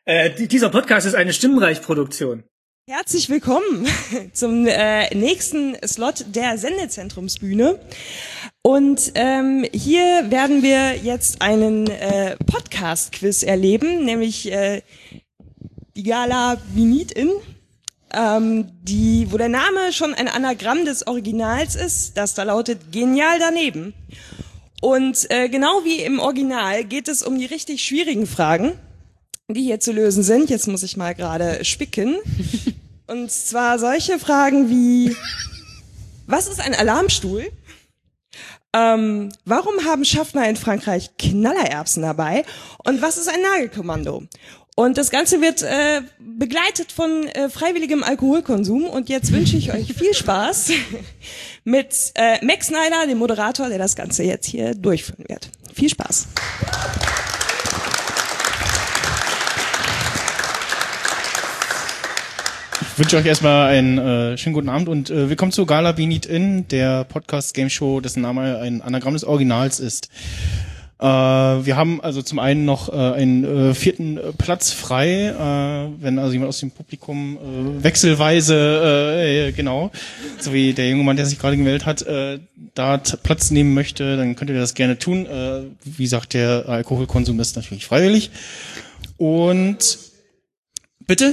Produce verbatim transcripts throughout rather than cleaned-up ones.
Äh, dieser Podcast ist eine Stimmreich-Produktion. Herzlich willkommen zum äh, nächsten Slot der Sendezentrumsbühne. Und ähm, hier werden wir jetzt einen äh, Podcast-Quiz erleben, nämlich äh, die Gala We Need In, ähm, die, wo der Name schon ein Anagramm des Originals ist, das da lautet Genial daneben. Und äh, genau wie im Original geht es um die richtig schwierigen Fragen, die hier zu lösen sind. Jetzt muss ich mal gerade spicken. Und zwar solche Fragen wie, was ist ein Alarmstuhl? Ähm, warum haben Schaffner in Frankreich Knallererbsen dabei? Und was ist ein Nagelkommando? Und das Ganze wird äh, begleitet von äh, freiwilligem Alkoholkonsum. Und jetzt wünsche ich euch viel Spaß mit äh, Max Snyder, dem Moderator, der das Ganze jetzt hier durchführen wird. Viel Spaß. Ich wünsche euch erstmal einen äh, schönen guten Abend und äh, willkommen zu Gala We Need In, der Podcast-Game-Show, dessen Name ein Anagramm des Originals ist. Äh, wir haben also zum einen noch äh, einen äh, vierten äh, Platz frei, äh, wenn also jemand aus dem Publikum äh, wechselweise, äh, äh, genau, so wie der junge Mann, der sich gerade gemeldet hat, äh, da t- Platz nehmen möchte, dann könnt ihr das gerne tun. Äh, wie gesagt, der Alkoholkonsum ist natürlich freiwillig. Und bitte?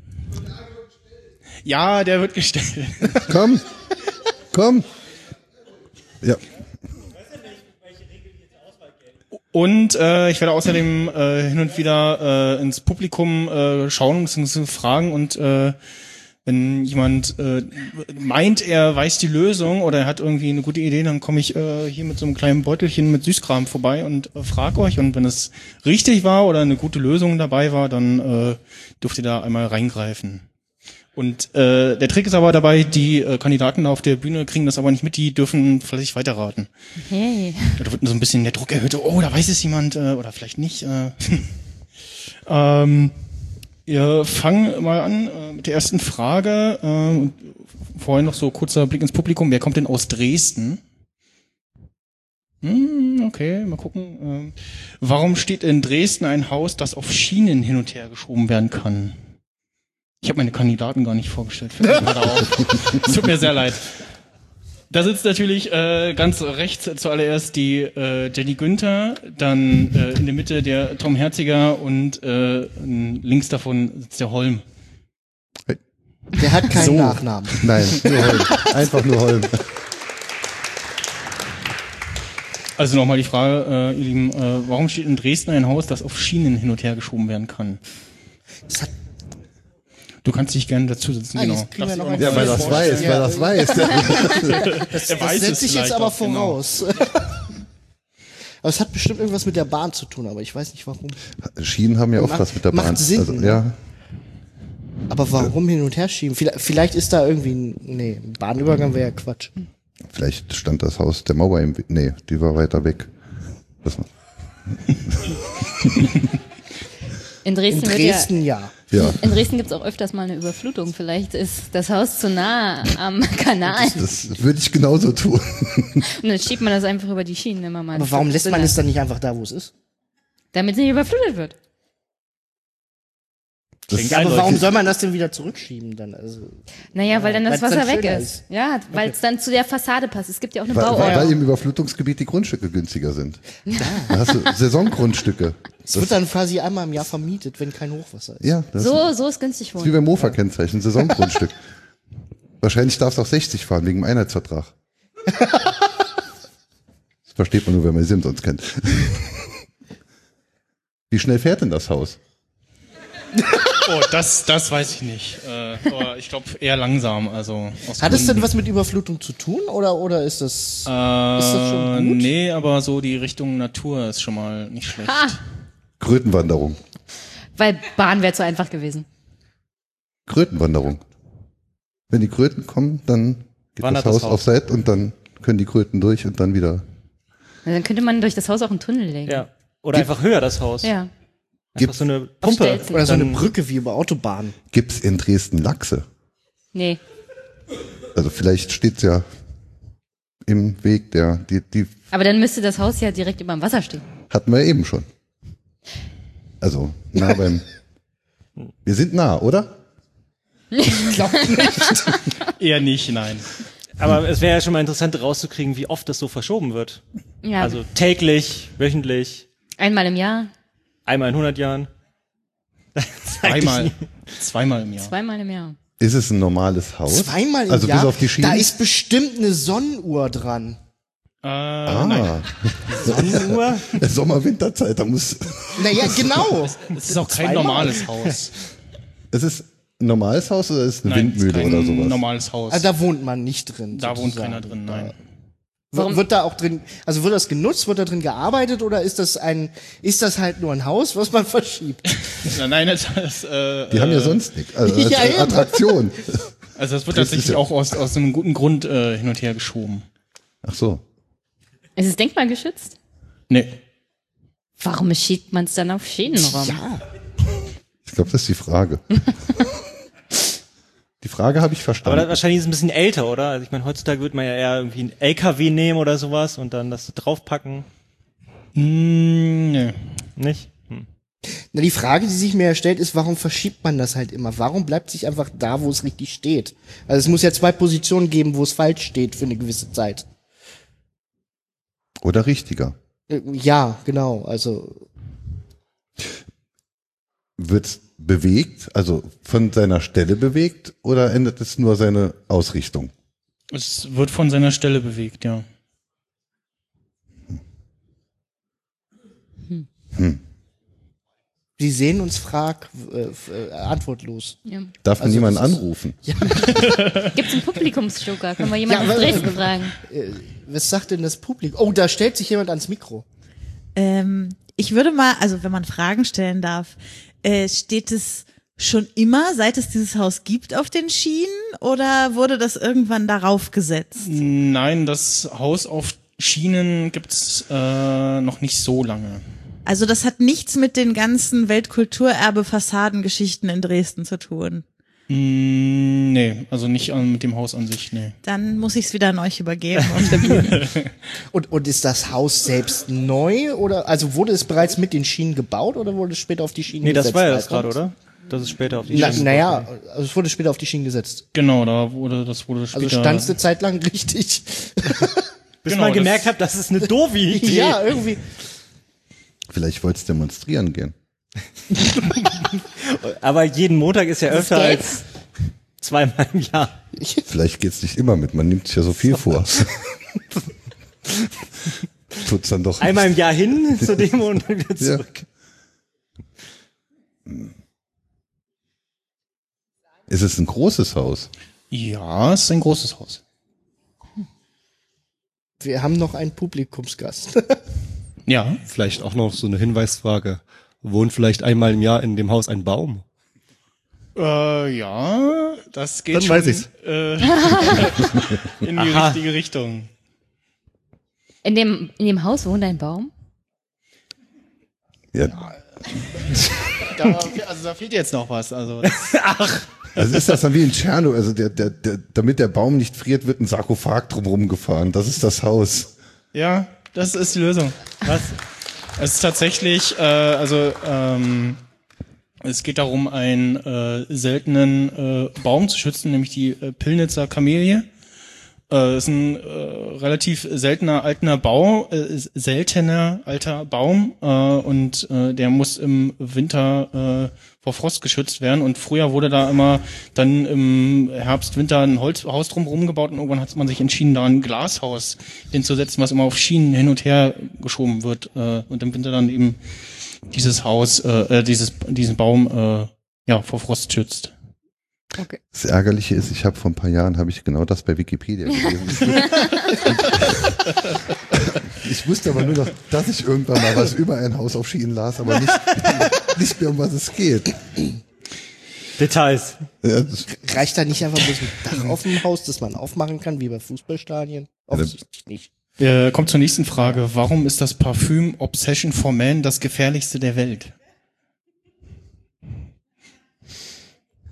Ja, der wird gestellt. Komm, komm. Ja. Und äh, ich werde außerdem äh, hin und wieder äh, ins Publikum äh, schauen bzw. fragen und äh, wenn jemand äh, meint, er weiß die Lösung oder er hat irgendwie eine gute Idee, dann komme ich äh, hier mit so einem kleinen Beutelchen mit Süßkram vorbei und äh, frage euch. Und wenn es richtig war oder eine gute Lösung dabei war, dann äh, dürft ihr da einmal reingreifen. Und äh, der Trick ist aber dabei, die äh, Kandidaten auf der Bühne kriegen das aber nicht mit, die dürfen vielleicht weiterraten. Hey. Da wird so ein bisschen der Druck erhöht, oh, da weiß es jemand äh, oder vielleicht nicht. Äh. ähm, wir fangen mal an äh, mit der ersten Frage. Äh, vorher noch so kurzer Blick ins Publikum. Wer kommt denn aus Dresden? Hm, okay, mal gucken. Ähm, warum steht in Dresden ein Haus, das auf Schienen hin und her geschoben werden kann? Ich habe meine Kandidaten gar nicht vorgestellt. Fällt mir gerade auf. Es tut mir sehr leid. Da sitzt natürlich äh, ganz rechts zuallererst die äh, Jenny Günther, dann äh, in der Mitte der Tom Herziger und äh, links davon sitzt der Holm. Der hat keinen So. Nachnamen. Nein, nur Holm. Einfach nur Holm. Also nochmal die Frage, äh, ihr Lieben, äh, warum steht in Dresden ein Haus, das auf Schienen hin und her geschoben werden kann? Das hat Du kannst dich gerne dazu setzen, Ah, genau. jetzt kriegen wir noch Darfst ein du Ja, auch weil mal das weiß, Ja. weil das weiß. das, Er das weiß es setze ich jetzt vielleicht aber auch, genau. voraus. Aber es hat bestimmt irgendwas mit der Bahn zu tun, aber ich weiß nicht warum. Schienen haben ja oft Macht- was mit der macht Bahn. Sinn, Also, ne? ja, Aber warum hin und her schieben? Vielleicht, vielleicht ist da irgendwie ein, nee, ein Bahnübergang wäre ja Quatsch. vielleicht stand das Haus der Mauer im, nee, die war weiter weg. Das, In Dresden, In wird Dresden ja. ja, ja, in Dresden gibt's auch öfters mal eine Überflutung. Vielleicht ist das Haus zu nah am Kanal. das würde ich genauso tun. Und dann schiebt man das einfach über die Schienen immer mal. Aber warum lässt man Sinne. es dann nicht einfach da, wo es ist? Damit es nicht überflutet wird. Klingt Ja, aber eindeutig. warum soll man das denn wieder zurückschieben dann? Also, Naja, weil dann das weil's dann Wasser weg schöner ist. ist. Ja, weil es dann zu der Fassade passt. Es gibt ja auch eine Weil, weil, weil Bauordnung. im Überflutungsgebiet die Grundstücke günstiger sind. Da hast du Saisongrundstücke. es wird dann quasi einmal im Jahr vermietet, wenn kein Hochwasser ist. Ja, das So, so ist günstig ist wie wohnen. beim Mofa-Kennzeichen, Saisongrundstück. Wahrscheinlich darfst du auch sechzig fahren, wegen dem Einheitsvertrag. Das versteht man nur, wenn man die Simpsons kennt. Wie schnell fährt denn das Haus? Oh, das, das weiß ich nicht. Äh, aber ich glaube eher langsam. Also aus Hat es denn Gründen. was mit Überflutung zu tun oder, oder ist das, Äh, ist das schon gut? Nee, aber so die Richtung Natur ist schon mal nicht schlecht. Ha! Krötenwanderung. Weil Bahn wäre zu einfach gewesen. Krötenwanderung. Wenn die Kröten kommen, dann geht Wandert das das Haus Haus. auf Seite und dann können die Kröten durch und dann wieder. Dann könnte man durch das Haus auch einen Tunnel legen. Ja. Oder einfach höher das Haus. Ja. Einfach so eine Pumpe. Stelzen. oder so eine Dann- Brücke wie über Autobahnen? Gibt's in Dresden Lachse? Nee. Also vielleicht steht's ja im Weg der, die, die Aber dann müsste das Haus ja direkt über dem Wasser stehen. hatten wir eben schon. Also nah beim, Wir sind nah, oder? Eher nicht, nein. Aber es wäre ja schon mal interessant rauszukriegen, wie oft das so verschoben wird. Ja, Also täglich, wöchentlich, einmal im Jahr, einmal in hundert Jahren. Zweimal. Zweimal im Jahr. zweimal im Jahr. Ist es ein normales Haus? Zweimal im also Jahr. bis auf die Schienen? Da ist bestimmt eine Sonnenuhr dran. Äh, ah, nein. Sonnenuhr? Sommer-Winterzeit, da muss. Naja, genau. Es ist auch kein Zweimal? normales Haus. Es ist ein normales Haus oder ist es eine Nein, es ist Windmühle kein oder sowas? normales Haus. Also da wohnt man nicht drin. da wohnt sozusagen. keiner drin, nein. W- Wird da auch drin, also wird das genutzt, wird da drin gearbeitet oder ist das ein, ist das halt nur ein Haus, was man verschiebt? Nein, nein, das, das, äh, Die haben ja sonst nichts. Also als Ja, eben. Attraktion. also das wird Das ist tatsächlich ja- auch aus, aus einem guten Grund äh, hin und her geschoben. Ach so. Ist es denkmalgeschützt? Nee. Warum schiebt man es dann auf Schienen rum? Ja. Ich glaube, das ist die Frage. Die Frage habe ich Aber verstanden. das, wahrscheinlich ist es ein bisschen älter, oder? Also ich meine, heutzutage würde man ja eher irgendwie einen L K W nehmen oder sowas und dann das draufpacken. Mm, nee. Nicht? Hm. Na, die Frage, die sich mir ja stellt, ist, warum verschiebt man das halt immer? Warum bleibt sich einfach da, wo es richtig steht? Also es muss ja zwei Positionen geben, wo es falsch steht für eine gewisse Zeit. Oder richtiger. Äh, Ja, genau. Also Wird's bewegt, also von seiner Stelle bewegt, oder ändert es nur seine Ausrichtung? Es wird von seiner Stelle bewegt, ja. Sie sehen uns frag äh, f- äh, antwortlos. Ja. Darf man Also jemanden das ist- anrufen? Gibt's einen Publikumsjoker? Können wir jemanden Ja, aus aber- Dresden fragen? Was sagt denn das Publikum? Oh, da stellt sich jemand ans Mikro. Ähm, ich würde mal, also wenn man Fragen stellen darf, äh, steht es schon immer, seit es dieses Haus gibt, auf den Schienen oder wurde das irgendwann darauf gesetzt? Nein, das Haus auf Schienen gibt's äh, noch nicht so lange. Also das hat nichts mit den ganzen Weltkulturerbe-Fassadengeschichten in Dresden zu tun. Mm, nee, also nicht an, mit dem Haus an sich, nee. Dann muss ich es wieder an euch übergeben auf der Bühne. Und, und ist das Haus selbst neu oder also wurde es bereits mit den Schienen gebaut oder wurde es später auf die Schienen Nee, gesetzt? das war ja das Weiß man gerade, oder? Das ist später auf die Na, Schiene naja, gebracht also es wurde später auf die Schienen gesetzt. Genau, da wurde, das wurde später. Also stand es eine Zeit lang richtig. worden. Bis Genau, man das- gemerkt hat, das ist eine doofe Idee. Ja, irgendwie. Vielleicht wollt es demonstrieren gehen. Aber jeden Montag ist ja Das öfter Geld? als zweimal im Jahr. Vielleicht geht's nicht immer mit, man nimmt sich ja so viel vor. Tut's dann doch Einmal im Jahr hin zur Demo und dann wieder Ja. zurück. Ist es ein großes Haus? Ja, es ist ein großes Haus. Wir haben noch einen Publikumsgast. Ja. Vielleicht auch noch so eine Hinweisfrage. Wohnt vielleicht einmal im Jahr in dem Haus ein Baum? Äh, ja, das geht Dann schon weiß ich's. Äh, in die Aha. richtige Richtung. In dem, in dem Haus wohnt ein Baum? Ja. Da, also da fehlt jetzt noch was. Also Also ist das dann wie in Tschernobyl, also der, der, der, damit der Baum nicht friert, wird ein Sarkophag drumherum gefahren. Das ist das Haus. ja, das ist die Lösung. Was? Es ist tatsächlich, äh, also ähm, es geht darum, einen äh, seltenen äh, Baum zu schützen, nämlich die äh, Pillnitzer Kamelie. Äh, ist ein äh, relativ seltener alter Bau, äh, seltener alter Baum äh, und äh, der muss im Winter äh, vor Frost geschützt werden. Und früher wurde da immer dann im Herbst, Winter ein Holzhaus drumherum gebaut und irgendwann hat man sich entschieden, da ein Glashaus hinzusetzen, was immer auf Schienen hin und her geschoben wird äh, und im Winter dann eben dieses Haus, äh, dieses diesen Baum äh, ja vor Frost schützt. Okay. Das Ärgerliche ist, ich habe vor ein paar Jahren habe ich genau das bei Wikipedia gelesen. Ich wusste, ich wusste aber nur noch, dass ich irgendwann mal was über ein Haus auf Schienen las, aber nicht, nicht mehr, um was es geht. Details. Ja, das, Reicht da nicht einfach bloß ein Dach auf dem Haus, das man aufmachen kann, wie bei Fußballstadien? Offensichtlich nicht. Äh, kommt zur nächsten Frage. Warum ist das Parfüm Obsession for Man das gefährlichste der Welt?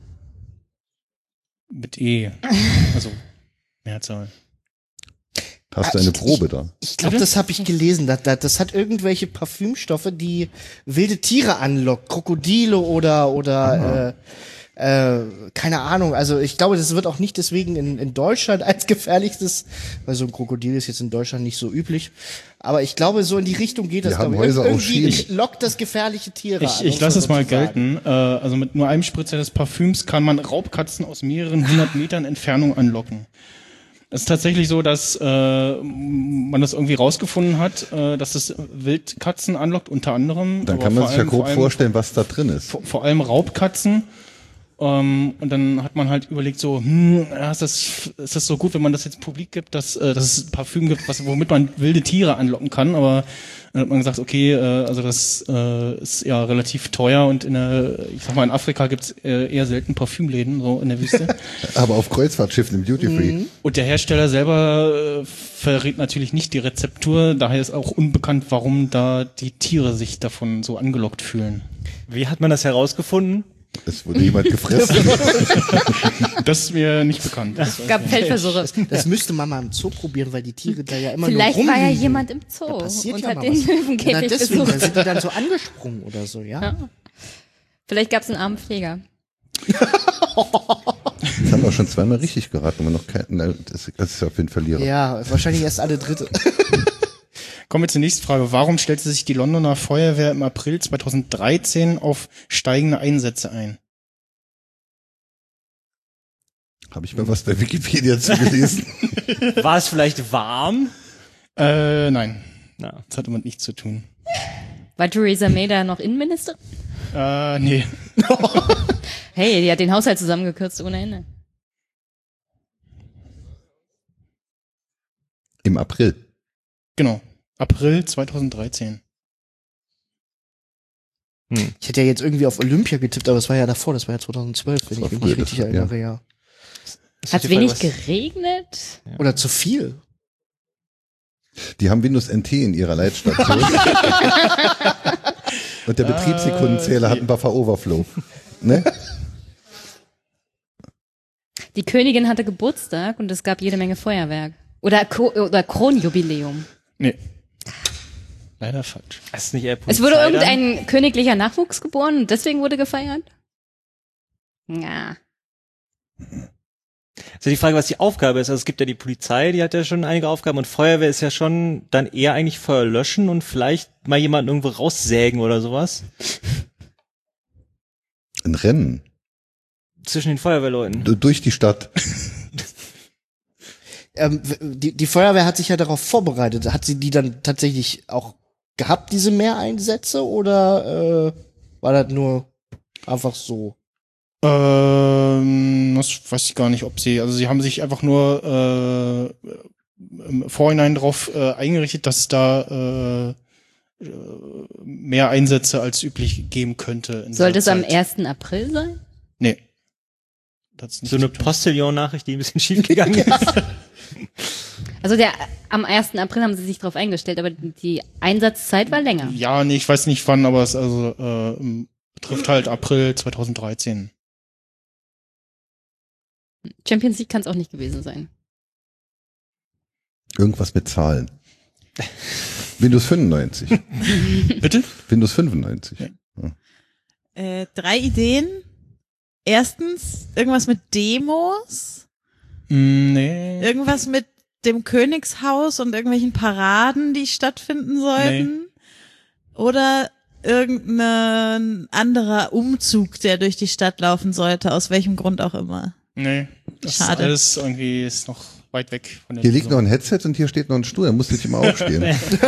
Mit E. Also Mehrzahl. Hast du eine Probe da? Ich glaube, das habe ich gelesen. Das, das, das hat irgendwelche Parfümstoffe, die wilde Tiere anlockt. Krokodile oder, oder äh, äh, keine Ahnung. Also ich glaube, das wird auch nicht deswegen in, in Deutschland als gefährlichstes, weil so ein Krokodil ist jetzt in Deutschland nicht so üblich. Aber ich glaube, so in die Richtung geht das. Wir haben glaube ich. Häuser Irgendwie auf Schienen. lockt das gefährliche Tiere Ich, an. ich muss lasse man es mal sozusagen. gelten. Äh, also mit nur einem Spritzer des Parfüms kann man Raubkatzen aus mehreren hundert Metern Entfernung anlocken. Es ist tatsächlich so, dass äh, man das irgendwie rausgefunden hat, äh, dass es Wildkatzen anlockt, unter anderem. Dann aber kann man vor sich ja allem- grob vor allem- vorstellen, was da drin ist. Vor, vor allem Raubkatzen. Ähm, und dann hat man halt überlegt so, hm, ja, ist das, ist das so gut, wenn man das jetzt publik gibt, dass, äh, dass es Parfüm gibt, was, womit man wilde Tiere anlocken kann. Aber dann hat man gesagt, okay, äh, also das äh, ist ja relativ teuer und in der, ich sag mal, in Afrika gibt's äh, eher selten Parfümläden, so in der Wüste. Aber auf Kreuzfahrtschiffen im Duty Free. Mhm. Und der Hersteller selber äh, verrät natürlich nicht die Rezeptur, daher ist auch unbekannt, warum da die Tiere sich davon so angelockt fühlen. Wie hat man das herausgefunden? Es wurde jemand gefressen. Das ist mir nicht bekannt. Das Es gab Feldversuche. Das müsste man mal im Zoo probieren, weil die Tiere da ja immer Vielleicht nur war ja rumliegen. jemand im Da Zoo passiert und ja hat mal den was. Ja, Löwenkäfig deswegen, da besucht. sind die dann so angesprungen oder so, ja. Ja. Vielleicht gab es einen armen Pfleger. Das haben wir schon zweimal richtig geraten, aber noch kein, nein, das das ist auf jeden Fall Verlierer. Ja, wahrscheinlich erst alle Dritte. Kommen wir zur nächsten Frage. Warum stellte sich die Londoner Feuerwehr im April zweitausenddreizehn auf steigende Einsätze ein? Habe ich mal was bei Wikipedia zugelesen? War es vielleicht warm? Äh, nein. Na. Das hat damit nichts zu tun. War Theresa May da noch Innenministerin? Äh, nee. Hey, die hat den Haushalt zusammengekürzt ohne Ende. Im April. Genau. April zweitausenddreizehn. Ich hätte ja jetzt irgendwie auf Olympia getippt, aber es war ja davor, das war ja zweitausendzwölf, wenn war ich mich früher, nicht richtig das war- erinnere, ja. Hat die wenig Frage, was- geregnet? Oder zu viel. Die haben Windows N T in ihrer Leitstation. Und der Betriebssekundenzähler hat einen Buffer Overflow. Ne? Die Königin hatte Geburtstag und es gab jede Menge Feuerwerk. Oder, Ko oder Kronjubiläum. Nee. Leider falsch. Das ist nicht eher Es wurde Polizei dann? irgendein königlicher Nachwuchs geboren und deswegen wurde gefeiert? Ja. Also die Frage, was die Aufgabe ist. Also es gibt ja die Polizei, die hat ja schon einige Aufgaben und Feuerwehr ist ja schon dann eher eigentlich Feuer löschen und vielleicht mal jemanden irgendwo raussägen oder sowas. Ein Rennen. Zwischen den Feuerwehrleuten. D- Durch die Stadt. Ähm, w- die, die Feuerwehr hat sich ja darauf vorbereitet. Hat sie die dann tatsächlich auch gehabt, diese Mehreinsätze, oder äh, war das nur einfach so? Ähm, das weiß ich gar nicht, ob sie, also sie haben sich einfach nur äh, im Vorhinein darauf äh, eingerichtet, dass es da äh, mehr Einsätze als üblich geben könnte. in Sollte es dieser am Zeit. ersten April sein? Nee. Das ist nicht So eine zu tun. Postillon-Nachricht, die ein bisschen schief gegangen ist. Also der am ersten April haben sie sich darauf eingestellt, aber die Einsatzzeit war länger. Ja, nee, ich weiß nicht wann, aber es also äh, betrifft halt April zweitausenddreizehn. Champions League kann es auch nicht gewesen sein. Irgendwas mit Zahlen. Windows fünfundneunzig. Bitte? Windows fünfundneunzig. Ja. Äh, drei Ideen. Erstens, irgendwas mit Demos. Mm, nee. Irgendwas mit dem Königshaus und irgendwelchen Paraden, die stattfinden sollten. Oder irgendein anderer Umzug, der durch die Stadt laufen sollte, aus welchem Grund auch immer. Nee. Das Schade. ist alles irgendwie ist noch weit weg von der Hier liegt noch Lösung. ein Headset und hier steht noch ein Stuhl. Da musst du dich immer aufstehen.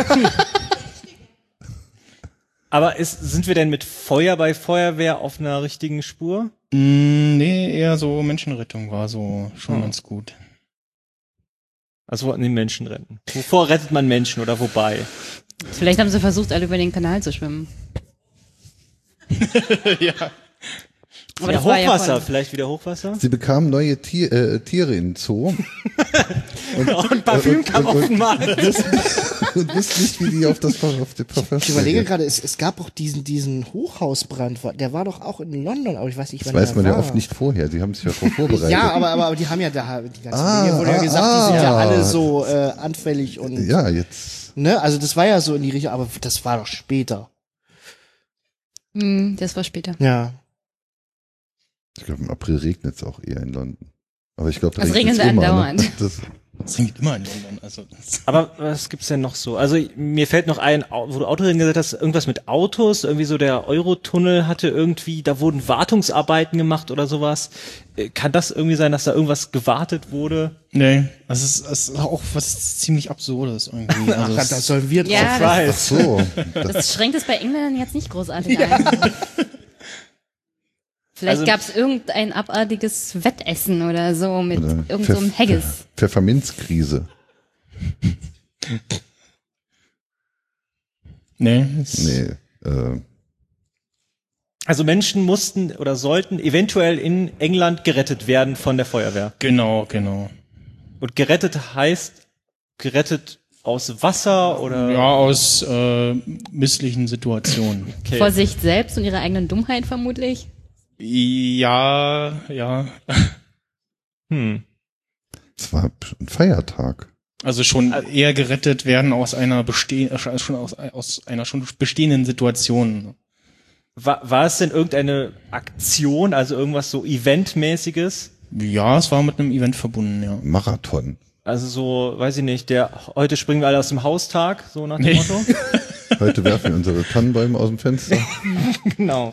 Aber ist, sind wir denn mit Feuer bei Feuerwehr auf einer richtigen Spur? Mm, nee, eher so Menschenrettung war so schon Oh. ganz gut. Also wollten die Menschen retten. Wovor rettet man Menschen oder wobei? Vielleicht haben sie versucht, alle über den Kanal zu schwimmen. Ja. Aber Wieder das war ja Hochwasser, voll- vielleicht wieder Hochwasser. Sie bekamen neue Tier, äh, Tiere in den Zoo. Und, Und Parfüm und- kam und- auf den Markt. und wussten nicht, wie die auf das auf die Parfum Ich überlege reagieren. gerade, es, es gab auch diesen, diesen Hochhausbrand, der war doch auch in London, aber ich weiß nicht, Das wann weiß der man war. ja oft nicht vorher. Sie haben sich ja darauf vorbereitet. Ja, aber, aber, aber die haben ja da, die ganze Ah, Medien wurde ja ah, gesagt, die sind ja ah. alle so äh, anfällig und, Ja, jetzt. ne, also das war ja so in die Richtung, aber das war doch später. Hm, das war später. Ja. Ich glaube, im April regnet es auch eher in London. Aber ich glaube, da Es regnet's regnet immer, andauernd. Ne? Das, Das regnet immer in London. Also, das Aber was gibt's denn noch so? Also mir fällt noch ein, Au- wo du Autorennen gesagt hast, irgendwas mit Autos, irgendwie so der Eurotunnel hatte irgendwie, da wurden Wartungsarbeiten gemacht oder sowas. Äh, Kann das irgendwie sein, dass da irgendwas gewartet wurde? nee, das ist, das ist auch was ziemlich Absurdes irgendwie. Also, Ach, da sollen wir drauf. Ja, ach das, so. das schränkt es bei Engländern jetzt nicht großartig ein. Vielleicht Also- gab es irgendein abartiges Wettessen oder so mit Oder irgend so einem Pfeff- Haggis. Pfefferminzkrise. nee, es- Nee. Äh, Also Menschen mussten oder sollten eventuell in England gerettet werden von der Feuerwehr. Genau, genau. Und gerettet heißt gerettet aus Wasser oder? Ja, aus äh, misslichen Situationen. Okay. Vor sich selbst und ihrer eigenen Dummheit vermutlich. Ja, ja. Hm. es war ein Feiertag. Also schon eher gerettet werden aus einer besteh äh, schon aus, aus einer schon bestehenden Situation. War, war es denn irgendeine Aktion, also irgendwas so Eventmäßiges? Ja, es war mit einem Event verbunden, ja. Marathon. Also so, weiß ich nicht, der heute springen wir alle aus dem Haustag, so nach dem Nee. Motto? Heute werfen wir unsere Tannenbäume aus dem Fenster. Genau.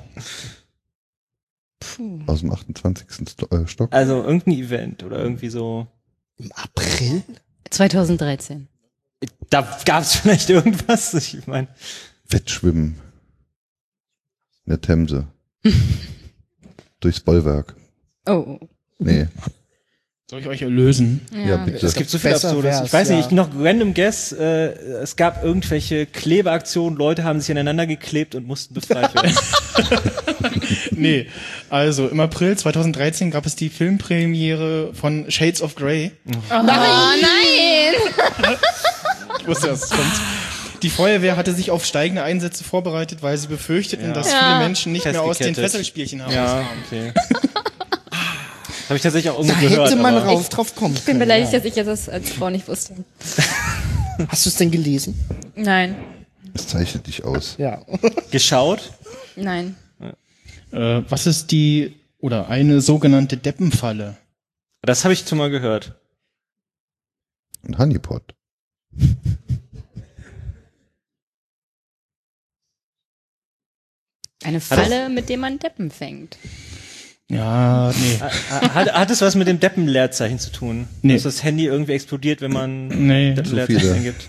Aus dem achtundzwanzigsten Sto äh, Stock. Also irgendein Event oder irgendwie so. Im April? zwanzig dreizehn. Da gab's vielleicht irgendwas, ich meine. Wettschwimmen. In der Themse. Durchs Bollwerk. Oh. Nee. Soll ich euch erlösen? Ja, bitte. Es gibt so viel Besser Absurdes. wär's, Ich weiß nicht, ja. ich noch random guess, äh, es gab irgendwelche Klebeaktionen, Leute haben sich aneinander geklebt und mussten befreit werden. Nee, also im April zweitausenddreizehn gab es die Filmpremiere von Shades of Grey. Oh nein! Ich wusste, dass es kommt. Die Feuerwehr hatte sich auf steigende Einsätze vorbereitet, weil sie befürchteten, dass Ja. viele Menschen nicht mehr aus den Festgekettet. Fesselspielchen heraus Ja, kamen. okay. Habe ich tatsächlich auch Da irgendwo gehört. hätte man aber- rauf drauf kommen Ich bin können. beleidigt, ja. dass ich das als Frau nicht wusste. Hast du es denn gelesen? Nein. Es zeichnet dich aus. Ja. Geschaut? Nein. Äh, was ist die, oder eine sogenannte Deppenfalle? Das habe ich schon mal gehört. Ein Honeypot. Eine Falle, mit der man Deppen fängt. Ja, nee. Hat, hat es was mit dem Deppenleerzeichen zu tun? Nee. Dass das Handy irgendwie explodiert, wenn man Nee. Deppenleerzeichen So viele. eingibt?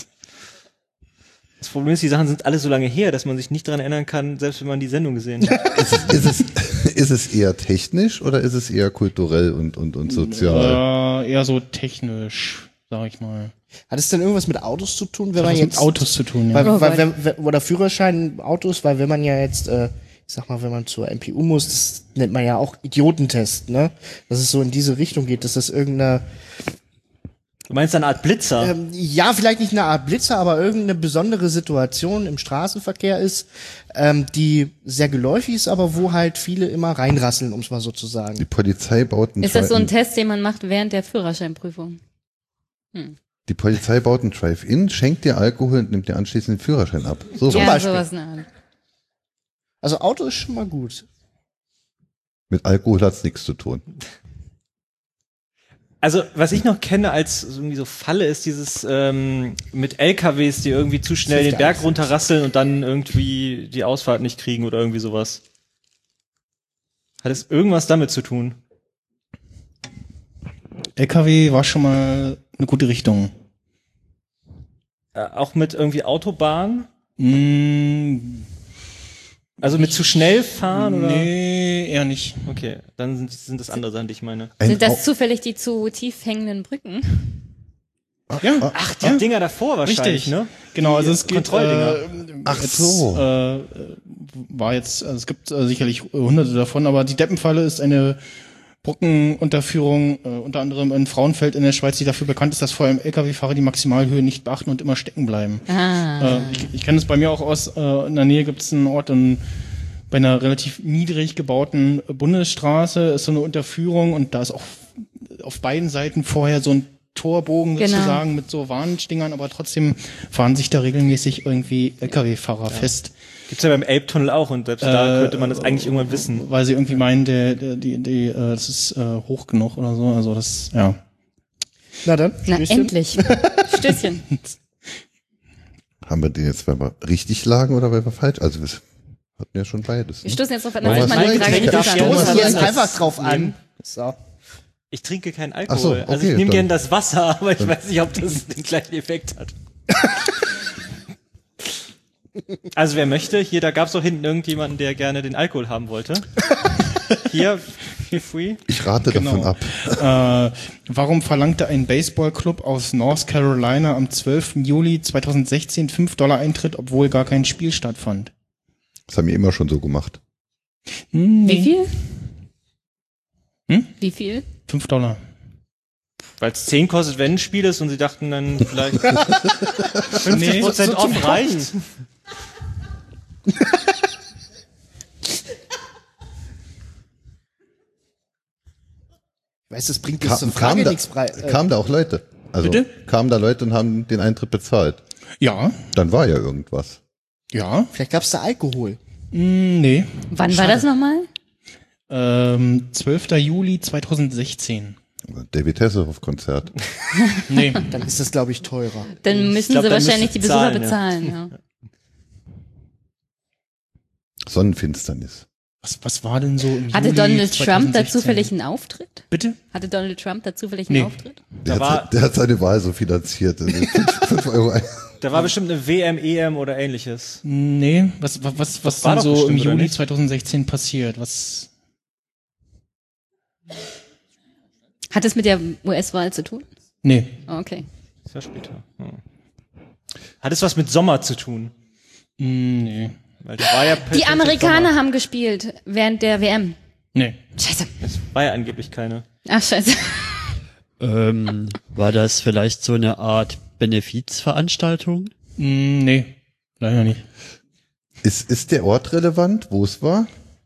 Das Problem ist, die Sachen sind alle so lange her, dass man sich nicht daran erinnern kann, selbst wenn man die Sendung gesehen hat. Ist es, ist es, ist es eher technisch oder ist es eher kulturell und, und, und sozial? Äh, eher so technisch, sag ich mal. Hat es denn irgendwas mit Autos zu tun, wenn Hat man was jetzt mit Autos zu tun, ja. Weil, Oh weil, Gott. wenn, wenn, oder Führerschein Autos, weil wenn man ja jetzt, äh, ich sag mal, wenn man zur M P U muss, das nennt man ja auch Idiotentest, ne? Dass es so in diese Richtung geht, dass das irgendeine, Du meinst eine Art Blitzer? ähm, ja, vielleicht nicht eine Art Blitzer, aber irgendeine besondere Situation im Straßenverkehr ist, ähm, die sehr geläufig ist, aber wo halt viele immer reinrasseln, um es mal so zu Die sagen. Polizei baut einen Ist das so ein Drive-In. Test, den man macht während der Führerscheinprüfung? Die Polizei baut einen Drive-In, schenkt dir Alkohol und nimmt dir anschließend den Führerschein ab. So Zum ja, Beispiel. sowas in der Art. Also Auto ist schon mal gut. Mit Alkohol hat's nichts zu tun. Also, was ich noch kenne als irgendwie so Falle, ist dieses ähm, mit L K Ws, die irgendwie zu schnell den Berg runterrasseln und dann irgendwie die Ausfahrt nicht kriegen oder irgendwie sowas. Hat es irgendwas damit zu tun? L K W war schon mal eine gute Richtung. Äh, auch mit irgendwie Autobahn? Mm, Also mit zu schnell fahren oder? nee, eher nicht. Okay, dann sind, sind das andere Sachen, die ich meine. Ein Sind das Au- zufällig die zu tief hängenden Brücken? Ja, Ach, die Dinger davor wahrscheinlich, richtig. ne? Genau, also es geht Kontrolldinger. Äh, Ach jetzt, so. Äh, war jetzt, also es gibt äh, sicherlich hunderte davon, aber die Deppenfalle ist eine Brückenunterführung, äh, unter anderem in Frauenfeld in der Schweiz, die dafür bekannt ist, dass vor allem L K W-Fahrer die Maximalhöhe nicht beachten und immer stecken bleiben. Ah. Äh, ich ich kenne es bei mir auch aus, äh, in der Nähe gibt es einen Ort, in, bei einer relativ niedrig gebauten Bundesstraße ist so eine Unterführung und da ist auch auf beiden Seiten vorher so ein Torbogen Genau. sozusagen mit so Warnstingern, aber trotzdem fahren sich da regelmäßig irgendwie L K W-Fahrer ja. fest. Gibt's ja beim Elbtunnel auch und selbst äh, da könnte man das eigentlich irgendwann wissen. Weil sie irgendwie meinen, der, der, die, die, äh, das ist äh, hoch genug oder so, also das, ja. Na dann, Na, Stößchen. endlich. Stößchen. Haben wir den jetzt, weil wir richtig lagen oder weil wir falsch? Also wir hatten ja schon beides. Wir Ne? stoßen jetzt auf Wollen eine wir meine es Frage. gleich nicht Da trinken? an. stoßen Ja, wir das jetzt einfach drauf an. So. Ich trinke keinen Alkohol. Ach so, okay, also ich nehme dann- gerne das Wasser, aber ich weiß nicht, ob das den gleichen Effekt hat. Also wer möchte, hier, da gab's doch hinten irgendjemanden, der gerne den Alkohol haben wollte. Hier, feel free. Ich rate davon ab. Äh, warum verlangte ein Baseballclub aus North Carolina am zwölften Juli zweitausendsechzehn fünf Dollar Eintritt, obwohl gar kein Spiel stattfand? Das haben wir immer schon so gemacht. Hm, Wie viel? Hm? Wie viel? fünf Dollar. Weil es zehn kostet, wenn ein Spiel ist und sie dachten dann vielleicht fünfzig Prozent off reicht. Weißt du, das bringt jetzt Kam, zur kam, Frage da, nichts brei. Äh, kamen da auch Leute? Also Bitte? kamen da Leute und haben den Eintritt bezahlt? Ja, Dann war ja irgendwas. ja, vielleicht gab's da Alkohol. hm, nee. Wann war das nochmal? Ähm, zwölften Juli zweitausendsechzehn. David Hasselhoff-Konzert. Nee. Dann ist das, glaube ich, teurer. Dann müssen glaub, sie dann wahrscheinlich müsst die ihr Besucher bezahlen, bezahlen. Ja. Sonnenfinsternis. Was, was war denn so im Hatte Juli Donald Trump da zweitausendsechzehn? zufällig einen Auftritt? Bitte? Hatte Donald Trump da zufällig Nee. einen Auftritt? Der, Da war- hat, der hat seine Wahl so finanziert. fünf Euro ein. Da war bestimmt eine W M, E M oder ähnliches. Nee, was, was, was, was war denn doch so im bestimmt, oder Juli nicht? zweitausendsechzehn passiert? Was? Hat es mit der U S-Wahl zu tun? Nee. Oh, okay. Das war später. Hm. Hat es was mit Sommer zu tun? Hm, nee. Weil da war ja Die Amerikaner haben gespielt während der W M. Nee. Scheiße. Es war ja angeblich keine. Ach, scheiße. Ähm, war das vielleicht so eine Art Benefizveranstaltung? Hm, nee. Leider nicht. Ist, ist der Ort relevant, wo es war?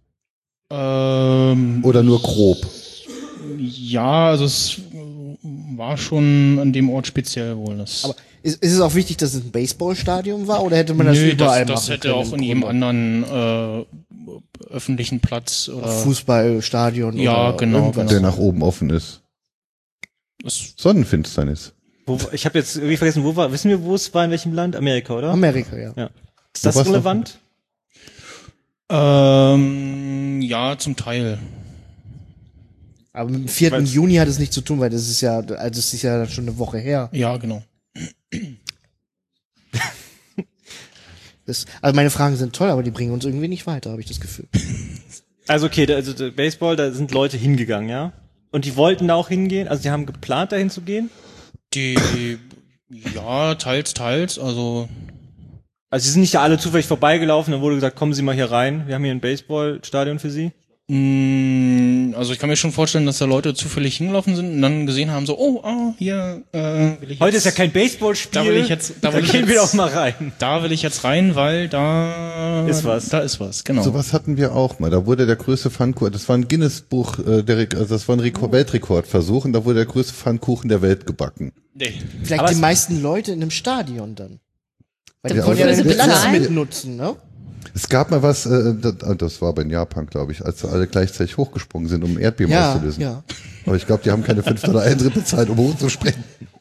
Ähm, Oder nur grob? ja, also es war schon an dem Ort speziell wohl. Das Aber ist, ist es auch wichtig, dass es ein Baseballstadion war oder hätte man das Nö, überall das, das machen hätte können? auch im in jedem Grunde? anderen äh, öffentlichen Platz oder Fußballstadion Ja, oder genau, irgendwas. Der nach oben offen ist. das, Sonnenfinsternis. Wo, ich habe jetzt irgendwie vergessen, wo war, wissen wir, wo es war, in welchem Land? Amerika, oder? Amerika, ja. Ja. Ist das Wo war's relevant? ähm, ja, zum Teil. Aber mit dem vierten Weiß- Juni hat es nichts zu tun, weil das ist ja, also das ist ja schon eine Woche her. Ja, genau. Das, also meine Fragen sind toll, aber die bringen uns irgendwie nicht weiter, habe ich das Gefühl. Also okay, da, also der Baseball, da sind Leute hingegangen, ja? Und die wollten da auch hingehen? Also die haben geplant, dahin zu gehen? Die, ja, teils, teils, also, Also sie sind nicht da alle zufällig vorbeigelaufen, dann wurde gesagt, kommen Sie mal hier rein, wir haben hier ein Baseballstadion für Sie. mh, also ich kann mir schon vorstellen, dass da Leute zufällig hingelaufen sind und dann gesehen haben, so, oh, ah, hier, äh, will ich Heute jetzt, ist ja kein Baseballspiel. Da will ich jetzt- da da will ich gehen jetzt- wir doch mal rein. da will ich jetzt rein, weil da Ist was. Da ist was, genau. Sowas hatten wir auch mal. Da wurde der größte Pfannkuchen, das war ein Guinness-Buch, äh, der, Rek- also das war ein Rekord, Weltrekordversuch und da wurde der größte Pfannkuchen der Welt gebacken. Nee. Vielleicht Aber die es- meisten Leute in einem Stadion dann. Weil die Ja, wollen ja aber den das- Platz das- mitnutzen, ne? Es gab mal was, äh, das, das war aber in Japan, glaube ich, als alle gleichzeitig hochgesprungen sind, um ein Erdbeben Ja, auszulösen. ja. Aber ich glaube, die haben keine fünf Dollar Eintritt bezahlt, um hochzuspringen.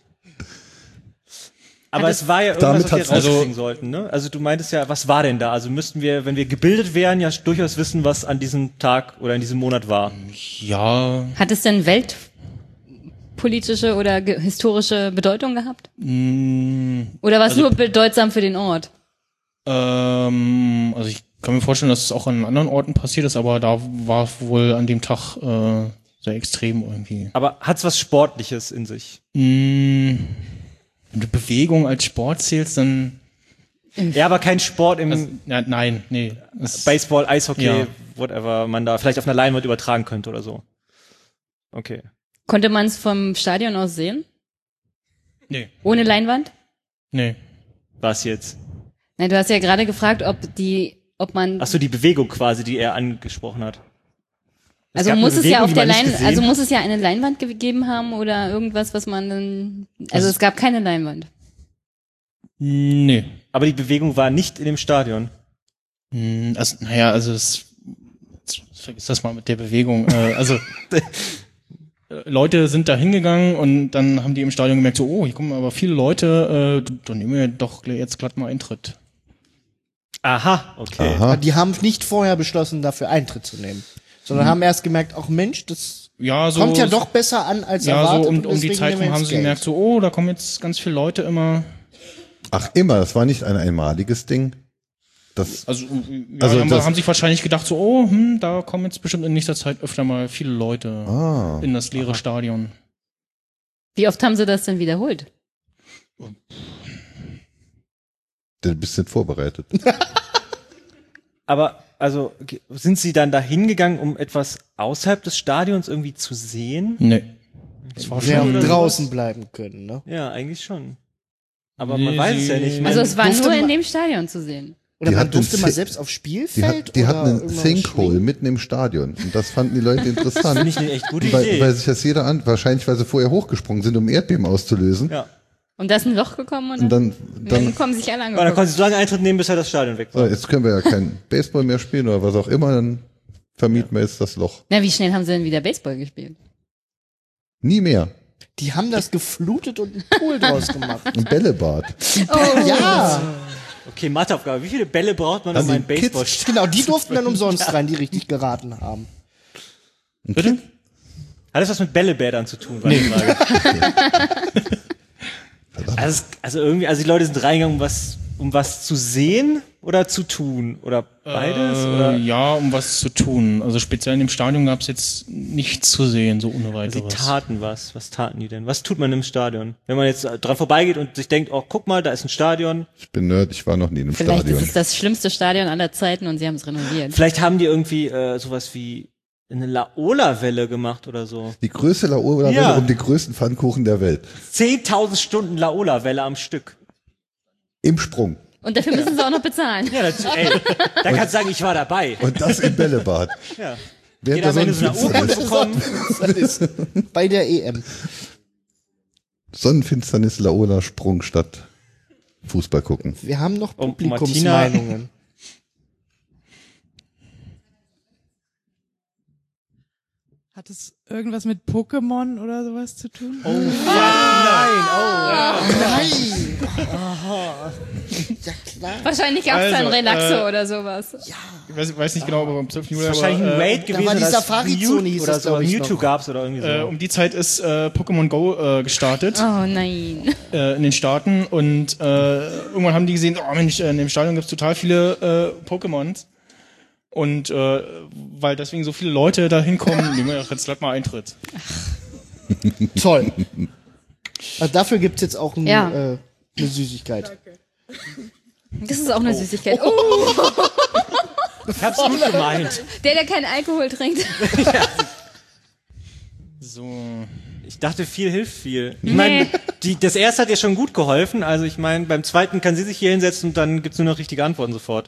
Aber es war ja irgendwas, Damit was wir hat's- rauskriegen also- sollten, ne? Also du meintest ja, was war denn da? Also müssten wir, wenn wir gebildet wären, ja durchaus wissen, was an diesem Tag oder in diesem Monat war. Ja, Hat es denn weltpolitische oder ge- historische Bedeutung gehabt? mh, Oder war es Also- nur bedeutsam für den Ort? ähm, also ich kann mir vorstellen, dass es auch an anderen Orten passiert ist, aber da war wohl an dem Tag äh, sehr extrem irgendwie. Aber hat's was Sportliches in sich? Mh, wenn du Bewegung als Sport zählst, dann Ja, aber kein Sport im Also, ja, nein, nee. Das- Baseball, Eishockey, Ja. whatever, man da vielleicht auf einer Leinwand übertragen könnte oder so. Okay. Konnte man es vom Stadion aus sehen? Nee, Ohne Leinwand? nee. Was jetzt? Nein, du hast ja gerade gefragt, ob die, ob man, Ach so, die Bewegung quasi, die er angesprochen hat. Es also gab muss eine es ja Bewegung, auf die der man nicht Lein, gesehen also hat. muss es ja eine Leinwand gegeben haben oder irgendwas, was man dann, also es gab keine Leinwand. Nee. Aber die Bewegung war nicht in dem Stadion. Hm, Also, naja, also es, vergiss das mal mit der Bewegung. Äh, also Leute sind da hingegangen und dann haben die im Stadion gemerkt, so, oh, hier kommen aber viele Leute, äh, dann nehmen wir doch jetzt glatt mal Eintritt. Aha, okay. Aha. Die haben nicht vorher beschlossen, dafür Eintritt zu nehmen, sondern haben erst gemerkt, ach Mensch, das Ja, so, kommt ja doch besser an als ja, erwartet. so um, und um die deswegen Zeit nehmen wir haben jetzt sie Geld. gemerkt, so, oh, da kommen jetzt ganz viele Leute immer. Ach, immer, das war nicht ein einmaliges Ding. Das, Also, ja, Also haben, das- haben sich wahrscheinlich gedacht, so, oh, hm, da kommen jetzt bestimmt in nächster Zeit öfter mal viele Leute ah. in das leere Stadion. Wie oft haben sie das denn wiederholt? Ein bisschen vorbereitet. Aber, also, ge- sind sie dann da hingegangen, um etwas außerhalb des Stadions irgendwie zu sehen? Nee. Das war Wir schon. haben oder draußen bleiben können, ne? Ja, eigentlich schon. Aber Nee, man weiß es ja sie- nicht. Man, Also es war durfte nur in ma- dem Stadion zu sehen. Oder Die man hatten durfte mal Thi- selbst aufs Die, Spielfeld hat, die oder hatten einen irgendwas Sinkhole schwingen? mitten im Stadion. Und das fanden die Leute interessant. Finde ich eine echt gute weil, Idee. weil sich das jeder an, wahrscheinlich weil sie vorher hochgesprungen sind, um Erdbeben auszulösen. ja. Und da ist ein Loch gekommen und, Und dann, dann, dann, kommen sich alle Aber dann angeguckt. konnten sie so lange Eintritt nehmen, bis halt das Stadion weg so, war. jetzt können wir ja kein Baseball mehr spielen oder was auch immer, dann vermieten wir jetzt das Loch. Na, wie schnell haben sie denn wieder Baseball gespielt? Nie mehr. Die haben das geflutet und einen Pool draus gemacht. Ein Bällebad. Ja, Okay, Matheaufgabe. Wie viele Bälle braucht man, Also um ein die Kids- Baseball genau, die durften dann umsonst rein, die richtig geraten haben. Bitte? Hat das was mit Bällebädern zu tun, war die Frage. also, es- also irgendwie, also die Leute sind reingegangen, um was, um was zu sehen oder zu tun? Oder beides? Äh, oder? ja, um was zu tun. Also speziell in dem Stadion gab es jetzt nichts zu sehen, so ohne Sie weiteres. taten was. Was taten die denn? Was tut man im Stadion? Wenn man jetzt dran vorbeigeht und sich denkt, oh, guck mal, da ist ein Stadion. Ich bin Nerd, ich war noch nie in einem Vielleicht Stadion. ist es das schlimmste Stadion aller Zeiten und sie haben es renoviert. Vielleicht haben die irgendwie äh, sowas wie eine Laola-Welle gemacht oder so. Die größte Laola-Welle Ja. um die größten Pfannkuchen der Welt. zehntausend Stunden Laola-Welle am Stück. Im Sprung. Und dafür müssen sie auch noch bezahlen. Ja, das, ey, da kannst du sagen, ich war dabei. Und das im Bällebad. Ja. Während Jeder der am Ende so eine Urkunde Sonnenfinsternis, bekommen. Bei der E M. Sonnenfinsternis Laola Sprung statt Fußball gucken. Wir haben noch Und Publikumsmeinungen. Hat es irgendwas mit Pokémon oder sowas zu tun? Oh, nein, oh. Nein! Aha. Ja, klar. Wahrscheinlich gab es dann Also, Relaxo äh, oder sowas. Ich weiß, weiß nicht genau, aber um zwölf Juli. Wahrscheinlich ein aber, äh, Raid gewesen. war die oder Safari-Zone, Mew- hieß oder das, so. glaub ich, Mewtwo noch. gab's oder irgendwie so. äh, um die Zeit ist äh, Pokémon Go äh, gestartet Oh nein. äh, in den Staaten und äh, irgendwann haben die gesehen, oh Mensch, äh, in dem Stadion gibt es total viele äh, Pokémons. Und äh, weil deswegen so viele Leute da hinkommen, nehmen wir doch jetzt glatt mal Eintritt. Toll. Also dafür gibt's jetzt auch ein, Ja. äh, eine Süßigkeit. Das ist auch eine Süßigkeit. Oh, Ich hab's gut gemeint. der, der keinen Alkohol trinkt. So. Ich dachte, viel hilft viel. Ich Nee. meine, die, das erste hat ja schon gut geholfen. Also ich meine, beim zweiten kann sie sich hier hinsetzen und dann gibt's nur noch richtige Antworten sofort.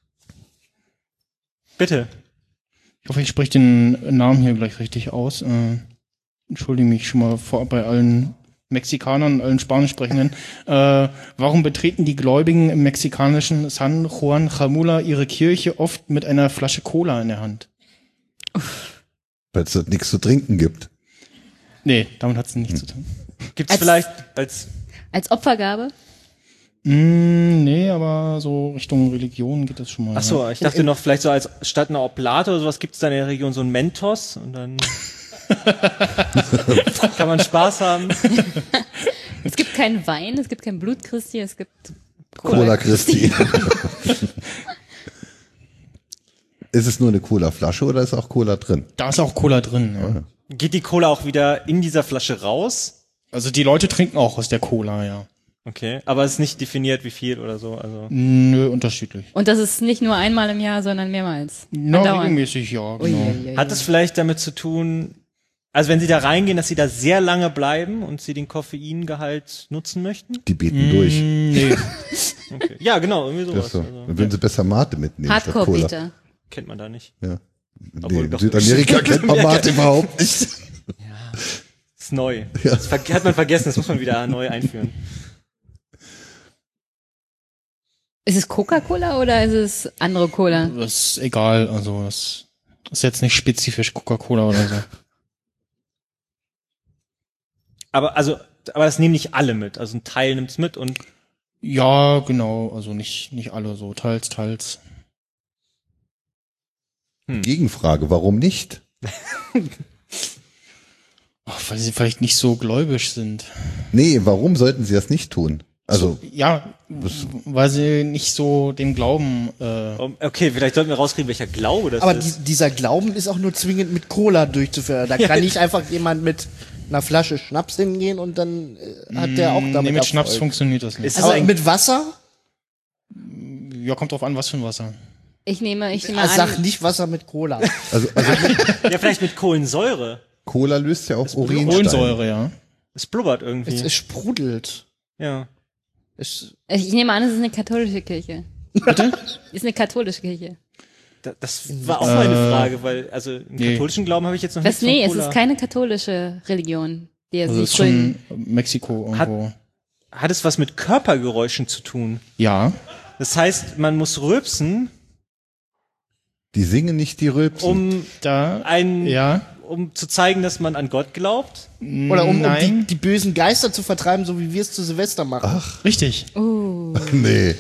Bitte. Ich hoffe, ich spreche den Namen hier gleich richtig aus. Äh, entschuldige mich schon mal vorab bei allen Mexikanern, allen Spanischsprechenden. Äh, warum betreten die Gläubigen im mexikanischen San Juan Jamula ihre Kirche oft mit einer Flasche Cola in der Hand? Weil es dort nichts zu trinken gibt. Nee, damit hat es nichts zu tun. Gibt's Als- vielleicht als Als Opfergabe? Mm, nee, aber so Richtung Religion geht das schon mal. Ach so, ja. ich dachte noch vielleicht so als statt einer Oblate oder sowas gibt's da in der Region so einen Mentos und dann kann man Spaß haben. Es gibt keinen Wein, es gibt kein Blut Christi, es gibt Cola Christi. Ist es nur eine Cola-Flasche oder ist auch Cola drin? Da ist auch Cola drin. Ja. Geht die Cola auch wieder in dieser Flasche raus? Also die Leute trinken auch aus der Cola, ja. Okay, aber es ist nicht definiert, wie viel oder so. Also. Nö, unterschiedlich. Und das ist nicht nur einmal im Jahr, sondern mehrmals. Na, Andauernd. regelmäßig, ja, genau. Ui, ui, ui. Hat es vielleicht damit zu tun, also wenn Sie da reingehen, dass Sie da sehr lange bleiben und Sie den Koffeingehalt nutzen möchten? Die beten durch. Mm, nee. Okay. Ja, genau, irgendwie Das sowas. ist so. Also, Dann würden sie besser Mate mitnehmen. statt Cola. Hardcore-Beter. kennt man da nicht. Ja. Obwohl, Nee, in doch. Südamerika kennt man Mate überhaupt nicht. Ist neu. Das ver- hat man vergessen, das muss man wieder neu einführen. Ist es Coca-Cola oder ist es andere Cola? Das ist egal, also das ist jetzt nicht spezifisch Coca-Cola oder so. Aber also, aber das nehmen nicht alle mit. Also ein Teil nimmt's mit und Ja, genau, also nicht, nicht alle so, teils, teils. Gegenfrage, warum nicht? Ach, weil sie vielleicht nicht so gläubig sind. Nee, warum sollten sie das nicht tun? Also, Ja, weil sie nicht so dem Glauben, äh, um, okay, vielleicht sollten wir rauskriegen, welcher Glaube das Aber die, ist. dieser Glauben ist auch nur zwingend mit Cola durchzuführen. Da kann nicht einfach jemand mit einer Flasche Schnaps hingehen und dann äh, hat der auch damit nee, mit Schnaps Erfolg. funktioniert das nicht. Ist es Aber ein, mit Wasser? Ja, kommt drauf an, was für ein Wasser. Ich nehme, ich nehme Ah, sag an, nicht Wasser mit Cola. also, also ja, vielleicht mit Kohlensäure. Cola löst ja auch Urinsteine. Kohlensäure, ja. Es blubbert irgendwie. Es, es sprudelt. ja. Es, ich nehme an, es ist eine katholische Kirche. Bitte? Ist eine katholische Kirche. Da, das war auch meine Äh, Frage, weil, also im nee. katholischen Glauben habe ich jetzt noch Was? nichts Nee, von es Cola. ist keine katholische Religion, die er Also sich ist schon gründen. Mexiko irgendwo. Hat es was mit Körpergeräuschen zu tun? Ja. Das heißt, man muss rülpsen, Die singen nicht, die rülpsen. um Da, ein, ja. um zu zeigen, dass man an Gott glaubt. oder um, um die, Nein. die bösen Geister zu vertreiben, so wie wir es zu Silvester machen. Richtig. Nee.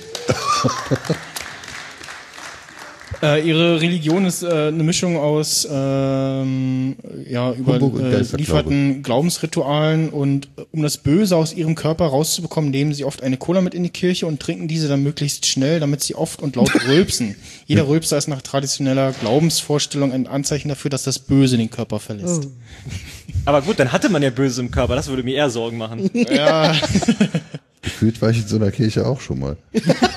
Äh, ihre Religion ist äh, eine Mischung aus ähm, ja, Humbug und Geisterglaube. überlieferten Glaubensritualen und äh, um das Böse aus ihrem Körper rauszubekommen, nehmen sie oft eine Cola mit in die Kirche und trinken diese dann möglichst schnell, damit sie oft und laut rülpsen. Jeder Rülpser ist nach traditioneller Glaubensvorstellung ein Anzeichen dafür, dass das Böse den Körper verlässt. Aber gut, dann hatte man ja Böse im Körper, das würde mir eher Sorgen machen. Ja, Gefühlt war ich in so einer Kirche auch schon mal.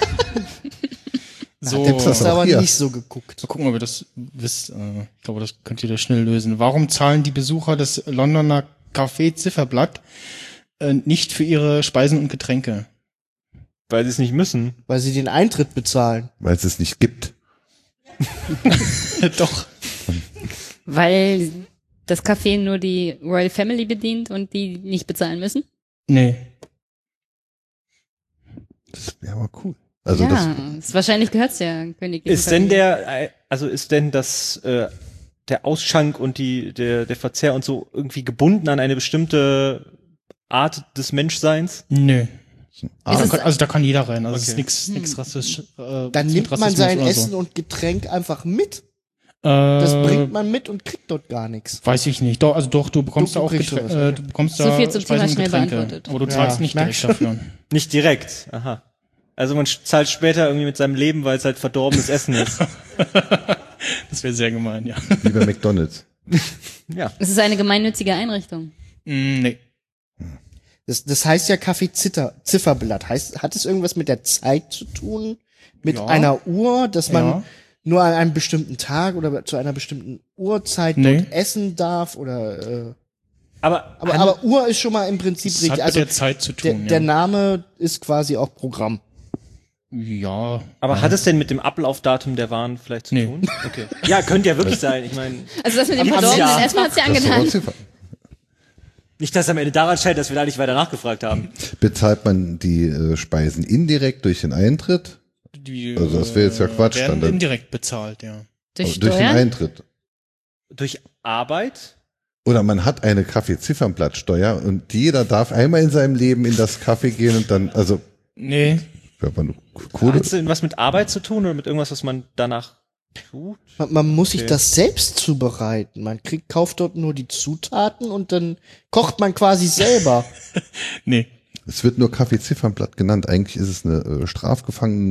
so. Gibt's das Hast du auch aber hier? nicht so geguckt. Mal gucken, ob ihr das wisst. Äh, Ich glaube, das könnt ihr da schnell lösen. Warum zahlen die Besucher des Londoner Café Zifferblatt äh, nicht für ihre Speisen und Getränke? Weil sie es nicht müssen. Weil sie den Eintritt bezahlen. Weil es es nicht gibt. Doch. Weil das Café nur die Royal Family bedient und die nicht bezahlen müssen? Nee. Das wäre aber cool. Also ja, das, ist, wahrscheinlich gehört's ja König. Ist denn der, äh, also ist denn das, äh, der Ausschank und die, der, der Verzehr und so irgendwie gebunden an eine bestimmte Art des Menschseins? Nee. Ah, Also, es- da kann, also da kann jeder rein. Also es ist Okay. nix, nix rassistisch. Äh, Dann mit nimmt man Rassismus sein oder Essen so. und Getränk einfach mit. Äh, Das bringt man mit und kriegt dort gar nichts. Weiß ich nicht. Doch, also doch, du bekommst Du- da du auch kriegst Getränke, sowas, äh, du bekommst So da viel zum Speisen Thema und schnell Getränke. beantwortet. Aber du Ja, zahlst nicht merk direkt dafür. Nicht direkt. Aha. Also man sch- zahlt später irgendwie mit seinem Leben, weil es halt verdorbenes Essen ist. Das wäre sehr gemein, ja. wie bei McDonalds. Ja. Es ist eine gemeinnützige Einrichtung. Mm, nee. Das, das heißt ja Kaffee Zitter, Zifferblatt. Heißt, hat es irgendwas mit der Zeit zu tun? Mit Ja. einer Uhr, dass man Ja. nur an einem bestimmten Tag oder zu einer bestimmten Uhrzeit Nee. dort essen darf? Oder äh, Aber, aber, han- aber Uhr ist schon mal im Prinzip Das richtig. hat mit Also der Zeit zu der, tun, der ja. Name ist quasi auch Programm. Ja. aber hat es denn mit dem Ablaufdatum der Waren vielleicht zu Nee. tun? Okay. Ja, könnte ja wirklich sein. Ich meine, Also das mit dem Am- am Verdorbenen, Jahr. erstmal hat's ja Das ist angetan. aber Ziffer. nicht, dass am Ende daran scheint, dass wir da nicht weiter nachgefragt haben. Bezahlt man die äh, Speisen indirekt durch den Eintritt? Die, Also das wäre jetzt ja äh, Quatsch, werden dann- indirekt bezahlt, ja. Durch Also durch den Steuern? Eintritt. Durch Arbeit? Oder man hat eine Kaffee-Ziffernblattsteuer und jeder darf einmal in seinem Leben in das Kaffee gehen und dann, also, Nee. hört man Kohle. Hat es denn was mit Arbeit zu tun oder mit irgendwas, was man danach tut? Man, man muss sich Okay. das selbst zubereiten. Man kriegt, kauft dort nur die Zutaten und dann kocht man quasi selber. Nee. Es wird nur Kaffee-Ziffernblatt genannt. Eigentlich ist es eine äh,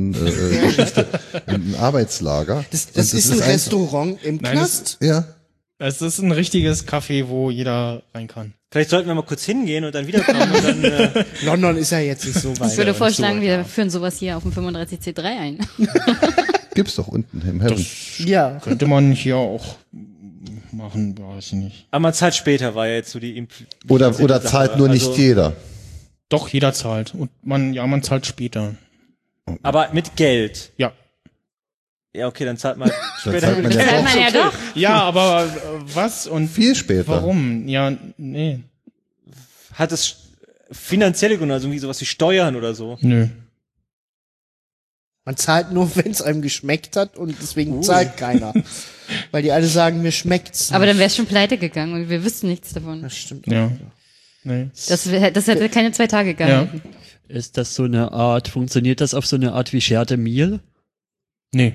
Strafgefangenen-Geschichte, ein Arbeitslager. Das, Und das ist ein einfach- Restaurant im Nein, das- Knast. Ja, Es ist ein richtiges Café, wo jeder rein kann. Vielleicht sollten wir mal kurz hingehen und dann wiederkommen und dann, äh, London ist ja jetzt nicht so weit. Ich würde Ja, vorschlagen, so, wir ja. führen sowas hier auf dem fünfunddreißig C drei ein. Gibt's doch unten im Herren. Ja. Könnte man hier auch machen, weiß ich nicht. aber man zahlt später, war ja jetzt so die Impl- Oder, oder Sache. zahlt nur nicht Also, jeder. Doch, jeder zahlt. Und man, ja, man zahlt später. Aber mit Geld. Ja. Ja, okay, dann zahlt man Dann später zahlt man mit ja Geld. Zahlt man ja doch. Ja, aber äh, was und Viel später. warum? Ja, nee. Hat es finanzielle Gründe, also irgendwie sowas wie Steuern oder so? Nö. Man zahlt nur, wenn es einem geschmeckt hat und deswegen Uh. zahlt keiner. Weil die alle sagen, mir schmeckt's. Aber nicht. dann wär's schon pleite gegangen und wir wüssten nichts davon. Das stimmt. Ja. Nee. Das, wär- das hätte keine zwei Tage gehalten. Ist das so eine Art, funktioniert das auf so eine Art wie Shared a Meal? Nee.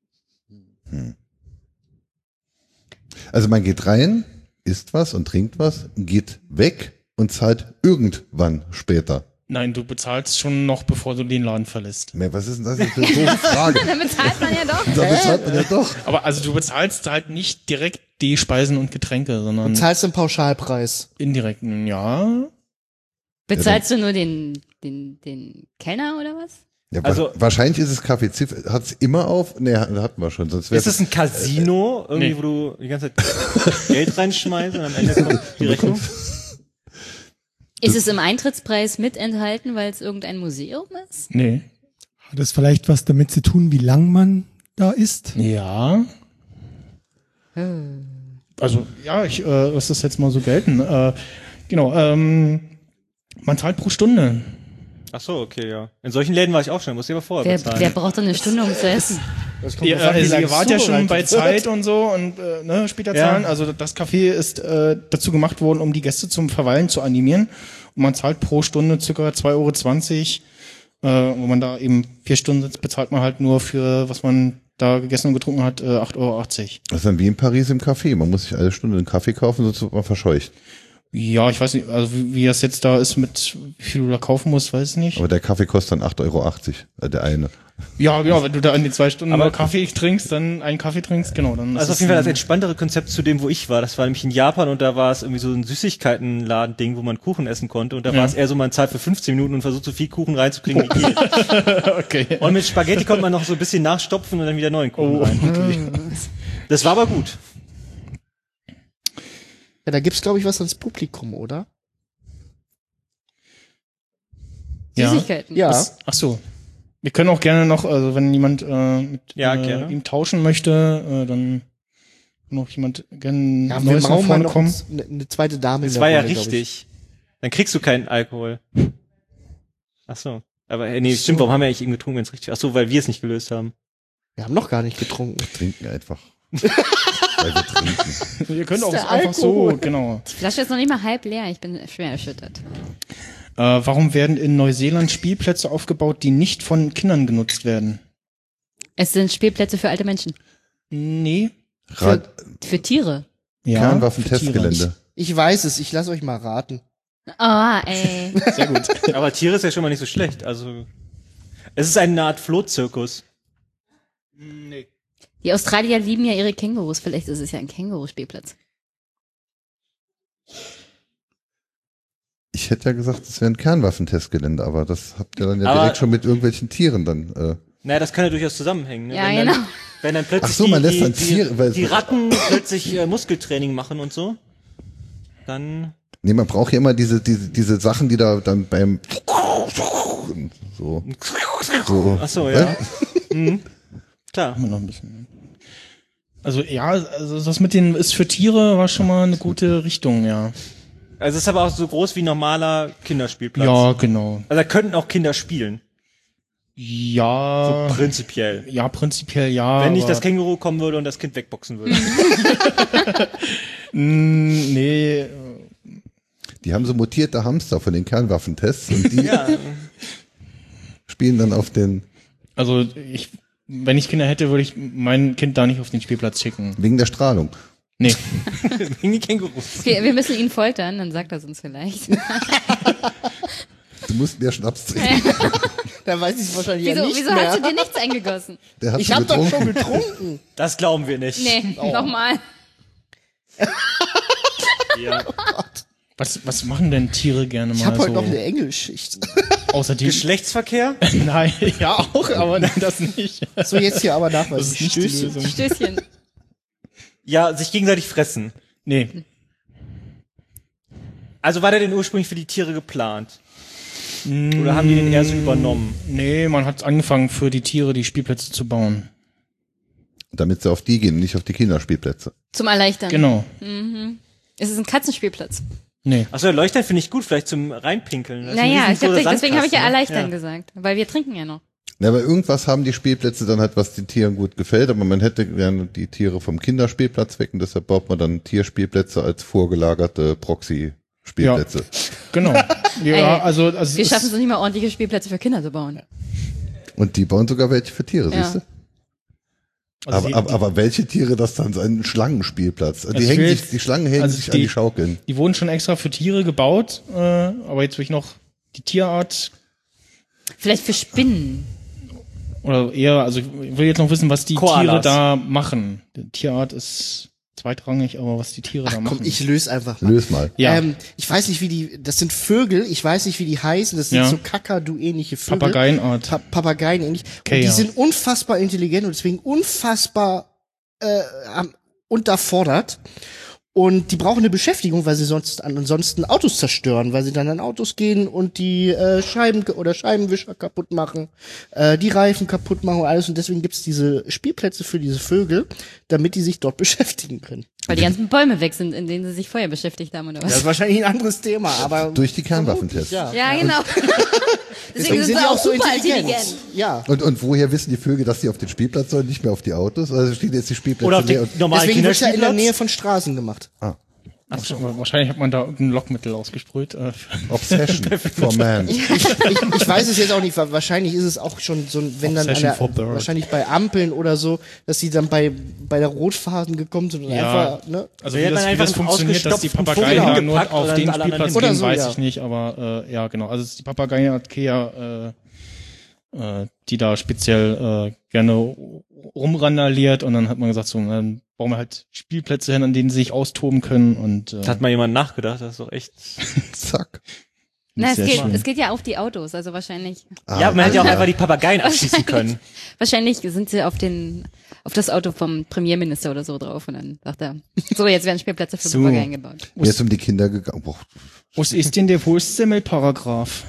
Also man geht rein, isst was und trinkt was, geht weg und zahlt irgendwann später. Nein, du bezahlst schon noch, bevor du den Laden verlässt. Mehr, was ist denn das jetzt für eine doofe Frage? Dann bezahlt man ja doch. Da bezahlt man ja doch. Aber also du bezahlst halt nicht direkt die Speisen und Getränke, sondern Du zahlst den Pauschalpreis. indirekt, ja. Bezahlst du nur den, den, den Kellner oder was? Ja, Also- wa- wahrscheinlich ist es Café Ziff, hat's immer auf? Nee, hatten wir schon, sonst wäre Ist es ein Casino, irgendwie, nee. wo du die ganze Zeit Geld reinschmeißt und am Ende kommt die Rechnung? Ist es im Eintrittspreis mit enthalten, weil es irgendein Museum ist? Nee. Hat es vielleicht was damit zu tun, wie lang man da ist? Ja. Also, ja, ich äh, lass das jetzt mal so gelten. Äh, genau, ähm, man zahlt pro Stunde. Ach so, okay, ja. In solchen Läden war ich auch schon, muss ich aber vorher Wer, bezahlen. wer braucht doch eine Stunde, um zu essen? Das kommt Ihr, drauf an, wie also, lange ihr es wart ja schon bei zubereitet wird. Zeit und so und äh, ne, später Ja. zahlen. Also das Café ist äh, dazu gemacht worden, um die Gäste zum Verweilen zu animieren. Und man zahlt pro Stunde circa zwei Euro zwanzig. Äh, wenn man da eben vier Stunden sitzt, bezahlt man halt nur für, was man da gegessen und getrunken hat, äh, acht Euro achtzig. Das ist dann wie in Paris im Café. Man muss sich alle Stunde einen Kaffee kaufen, sonst wird man verscheucht. Ja, ich weiß nicht, also wie, wie das jetzt da ist mit, wie viel du da kaufen musst, weiß ich nicht. Aber der Kaffee kostet dann acht Euro achtzig, äh, der eine. Ja, genau, wenn du da in die zwei Stunden Aber- nur Kaffee trinkst, dann einen Kaffee trinkst, genau, dann Also ist auf jeden Fall das es entspanntere Konzept zu dem, wo ich war. Das war nämlich in Japan und da war es irgendwie so ein Süßigkeitenladen-Ding, wo man Kuchen essen konnte. Und da Ja. war es eher so, man zahlt für fünfzehn Minuten und versucht so viel Kuchen reinzukriegen wie geht. okay. Und mit Spaghetti konnte man noch so ein bisschen nachstopfen und dann wieder neuen Kuchen Oh, rein. okay. Das war aber gut. Ja, da gibt's, glaube ich, was ans Publikum, oder? Ja. Süßigkeiten. Ja. Das, ach so. Wir können auch gerne noch, also wenn jemand äh, mit Ja, äh, gerne. ihm tauschen möchte, äh, dann kann auch jemand gerne Ja, wir Neues nach brauchen mal vorne noch kommen. eine, eine zweite Dame in Das der war ja Runde, glaub ich. richtig. Dann kriegst du keinen Alkohol. Ach so. Aber äh, nee, stimmt, warum haben wir eigentlich eben getrunken, wenn es richtig... Ach so, weil wir es nicht gelöst haben. Wir haben noch gar nicht getrunken. Wir trinken einfach. Weil wir trinken. Ihr könnt Das auch ist der einfach Alkohol. so, genau. Die Flasche ist noch nicht mal halb leer. Ich bin schwer erschüttert. Äh, warum werden in Neuseeland Spielplätze aufgebaut, die nicht von Kindern genutzt werden? Es sind Spielplätze für alte Menschen. Nee. Rad Für Tiere. Ja, Kernwaffentestgelände. Ich weiß es, ich lasse euch mal raten. Ah, ey. Sehr gut. Aber Tiere ist ja schon mal nicht so schlecht. Also es ist eine Art Flohzirkus. Nee. Die Australier lieben ja ihre Kängurus. Vielleicht ist es ja ein Känguruspielplatz. Ich hätte ja gesagt, es wäre ein Kernwaffentestgelände, aber das habt ihr dann ja Aber- direkt schon mit irgendwelchen Tieren dann. Äh. Naja, das kann ja durchaus zusammenhängen. Ne? Ja, wenn, genau. dann, wenn dann plötzlich Ach so, man die, lässt dann die, Tiere- weil- die, die Ratten plötzlich äh, Muskeltraining machen und so, dann... Nee, man braucht ja immer diese, diese, diese Sachen, die da dann beim so. so. Ach so, ja. mhm. Klar. Haben wir noch ein bisschen. Also ja, also das mit den ist für Tiere war schon mal eine gute Richtung, ja. Also es ist aber auch so groß wie ein normaler Kinderspielplatz. Ja, genau. Also da könnten auch Kinder spielen. Ja. So prinzipiell. Ja, prinzipiell ja. Wenn nicht aber- das Känguru kommen würde und das Kind wegboxen würde. Mm, nee. Die haben so mutierte Hamster von den Kernwaffentests und die ja. spielen dann auf den, Also ich, wenn ich Kinder hätte, würde ich mein Kind da nicht auf den Spielplatz schicken. wegen der Strahlung. Nee. Wegen die Kängurus. Okay, wir müssen ihn foltern, dann sagt er es uns vielleicht. Du musst mehr Schnaps trinken. Da weiß ich wahrscheinlich Wieso, ja nicht wieso mehr. hast du dir nichts eingegossen? Der hat Ich schon hab doch getrunken. schon getrunken. Das glauben wir nicht. Nee, Oh. nochmal. Ja. Was, was machen denn Tiere gerne mal Ich habe so? heute noch eine Engelschicht. Außerdem Geschlechtsverkehr? Nein, ja auch, aber nein, das nicht. So, jetzt hier aber Das nachweislich. ist nicht die Stößchen. Lösung. Stößchen. Ja, sich gegenseitig fressen. Nee. Also war der denn ursprünglich für die Tiere geplant? Oder haben die den eher so übernommen? Nee, man hat angefangen für die Tiere die Spielplätze zu bauen. Damit sie auf die gehen, nicht auf die Kinderspielplätze. Zum Erleichtern. Genau. Mhm. Es ist ein Katzenspielplatz. Nee. Achso, Leuchtern finde ich gut, vielleicht zum Reinpinkeln. Das ist ein Naja, ich riesengroßer hab, deswegen habe ich ja Sandkasten, erleichtern ne? gesagt. Weil wir trinken ja noch. Ja, aber irgendwas haben die Spielplätze dann halt, was den Tieren gut gefällt, aber man hätte gerne die Tiere vom Kinderspielplatz weg und deshalb baut man dann Tierspielplätze als vorgelagerte Proxy-Spielplätze. Ja, genau. Ja, Ey, also, also Wir es schaffen ist, es nicht mal, ordentliche Spielplätze für Kinder zu bauen. Und die bauen sogar welche für Tiere, Ja. siehst du? also Aber, die, aber, aber welche Tiere das dann sein? Ein Schlangenspielplatz. Die, Also hängen ich will sich, die Schlangen hängen also sich die- an die Schaukeln. die wurden schon extra für Tiere gebaut, äh, aber jetzt will ich noch die Tierart Vielleicht für Spinnen. oder eher, also ich will jetzt noch wissen, was die Koalas. Tiere da machen. Die Tierart ist zweitrangig, aber was die Tiere da Ach machen. komm, ich löse einfach mal. Löse mal. Ja. Ähm, ich weiß nicht, wie die, das sind Vögel, ich weiß nicht, wie die heißen, das sind Ja. so Kakadu-ähnliche Vögel. Papageienart. Pa Papageien ähnlich. Okay, und die ja. sind unfassbar intelligent und deswegen unfassbar äh, am- unterfordert. Und die brauchen eine Beschäftigung, weil sie sonst ansonsten Autos zerstören, weil sie dann an Autos gehen und die äh, Scheiben oder Scheibenwischer kaputt machen, äh, die Reifen kaputt machen und alles. Und deswegen gibt's diese Spielplätze für diese Vögel, damit die sich dort beschäftigen können. Weil die ganzen Bäume weg sind, in denen sie sich vorher beschäftigt haben, oder Das ist was? wahrscheinlich ein anderes Thema, aber Durch die Kernwaffentests. ja. Ja, genau. Deswegen sind sie auch super intelligent. Ja. Und, und woher wissen die Vögel, dass die auf den Spielplatz sollen, nicht mehr auf die Autos? Also stehen jetzt die Spielplätze Oder auf leer den und normalen Deswegen wird's ja in der Kinderspielplatz? Nähe von Straßen gemacht. Wahrscheinlich hat man da irgendein Lockmittel ausgesprüht. Äh, Obsession for Man. Ich, ich, ich weiß es jetzt auch nicht, weil wahrscheinlich ist es auch schon so, ein- wenn dann an Obsession der, for Bird. wahrscheinlich bei Ampeln oder so, dass die dann bei, bei der Rotphasen gekommen sind und Ja. einfach, ne? Also Wir wie das, hätten wie das einfach funktioniert, dass die ausgestopften Papageien Vogel da nur hingepackt auf und den dann alle Spielplatz anderen gehen, so, weiß ja. ich nicht, aber äh, ja genau. Also es ist die Papageienart Kea, äh, äh, die da speziell äh, gerne rumrandaliert und dann hat man gesagt, so, dann bauen wir halt Spielplätze hin, an denen sie sich austoben können und äh, Da hat mal jemand nachgedacht, das ist doch echt. Zack. Na, es sehr geht, schön. es geht ja auf die Autos, also wahrscheinlich, Ah, ja, man hätte ja auch ja. einfach die Papageien abschießen können. wahrscheinlich sind sie auf den, auf das Auto vom Premierminister oder so drauf und dann sagt er, so, jetzt werden Spielplätze für So. Papageien gebaut. Mir ist um die Kinder gegangen. Boah. Was ist denn der Wurstsemmelparagraph?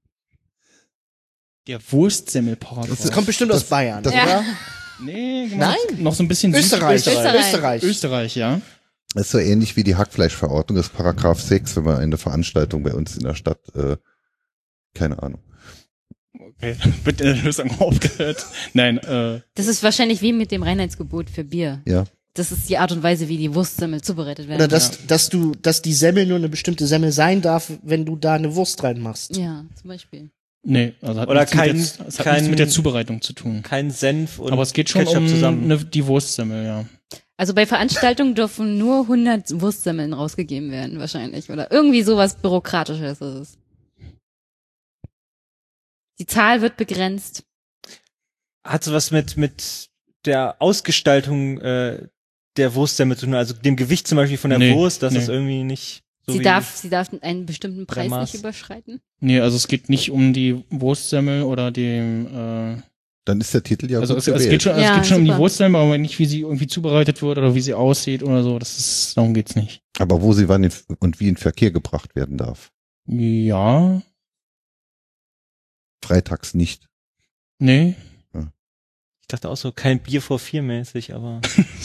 Der Wurstsemmelparagraph. Das kommt bestimmt aus Bayern, das- Ja. oder? Nee, genau. Nein. Noch so ein bisschen Österreich. Süd- Österreich. Österreich. Österreich, ja. Das ist so ähnlich wie die Hackfleischverordnung, das ist Paragraph sechs, wenn man eine Veranstaltung bei uns in der Stadt, äh, keine Ahnung. Okay, wird in der Lösung aufgehört. Nein, äh, Das ist wahrscheinlich wie mit dem Reinheitsgebot für Bier. Ja. Das ist die Art und Weise, wie die Wurstsemmel zubereitet werden. Oder dass, dass du, dass die Semmel nur eine bestimmte Semmel sein darf, wenn du da eine Wurst reinmachst. Ja, zum Beispiel. nee, also hat Oder nichts kein- mit der, es hat kein- nichts mit der Zubereitung zu tun. Kein Senf und Aber es geht schon Ketchup um zusammen. eine, die Wurstsemmel, ja. Also bei Veranstaltungen dürfen nur hundert Wurstsemmeln rausgegeben werden, wahrscheinlich. Oder irgendwie sowas Bürokratisches ist es. Die Zahl wird begrenzt. Hat sowas mit, mit der Ausgestaltung äh, der Wurst damit zu tun, also dem Gewicht zum Beispiel von der Nee, Wurst, dass nee. das irgendwie nicht so sie wie darf, sie darf einen bestimmten Preis Maß. nicht überschreiten. Nee, also es geht nicht um die Wurstsemmel oder dem, äh, Dann ist der Titel ja also gut es, es gewählt. geht schon, also Ja, es geht schon um die super. Wurstsemmel, aber nicht wie sie irgendwie zubereitet wird oder wie sie aussieht oder so. Das ist, darum geht's nicht. Aber wo sie wann in, und wie in Verkehr gebracht werden darf. Ja, Freitags nicht. nee. ich dachte auch so kein Bier vor vier mäßig, aber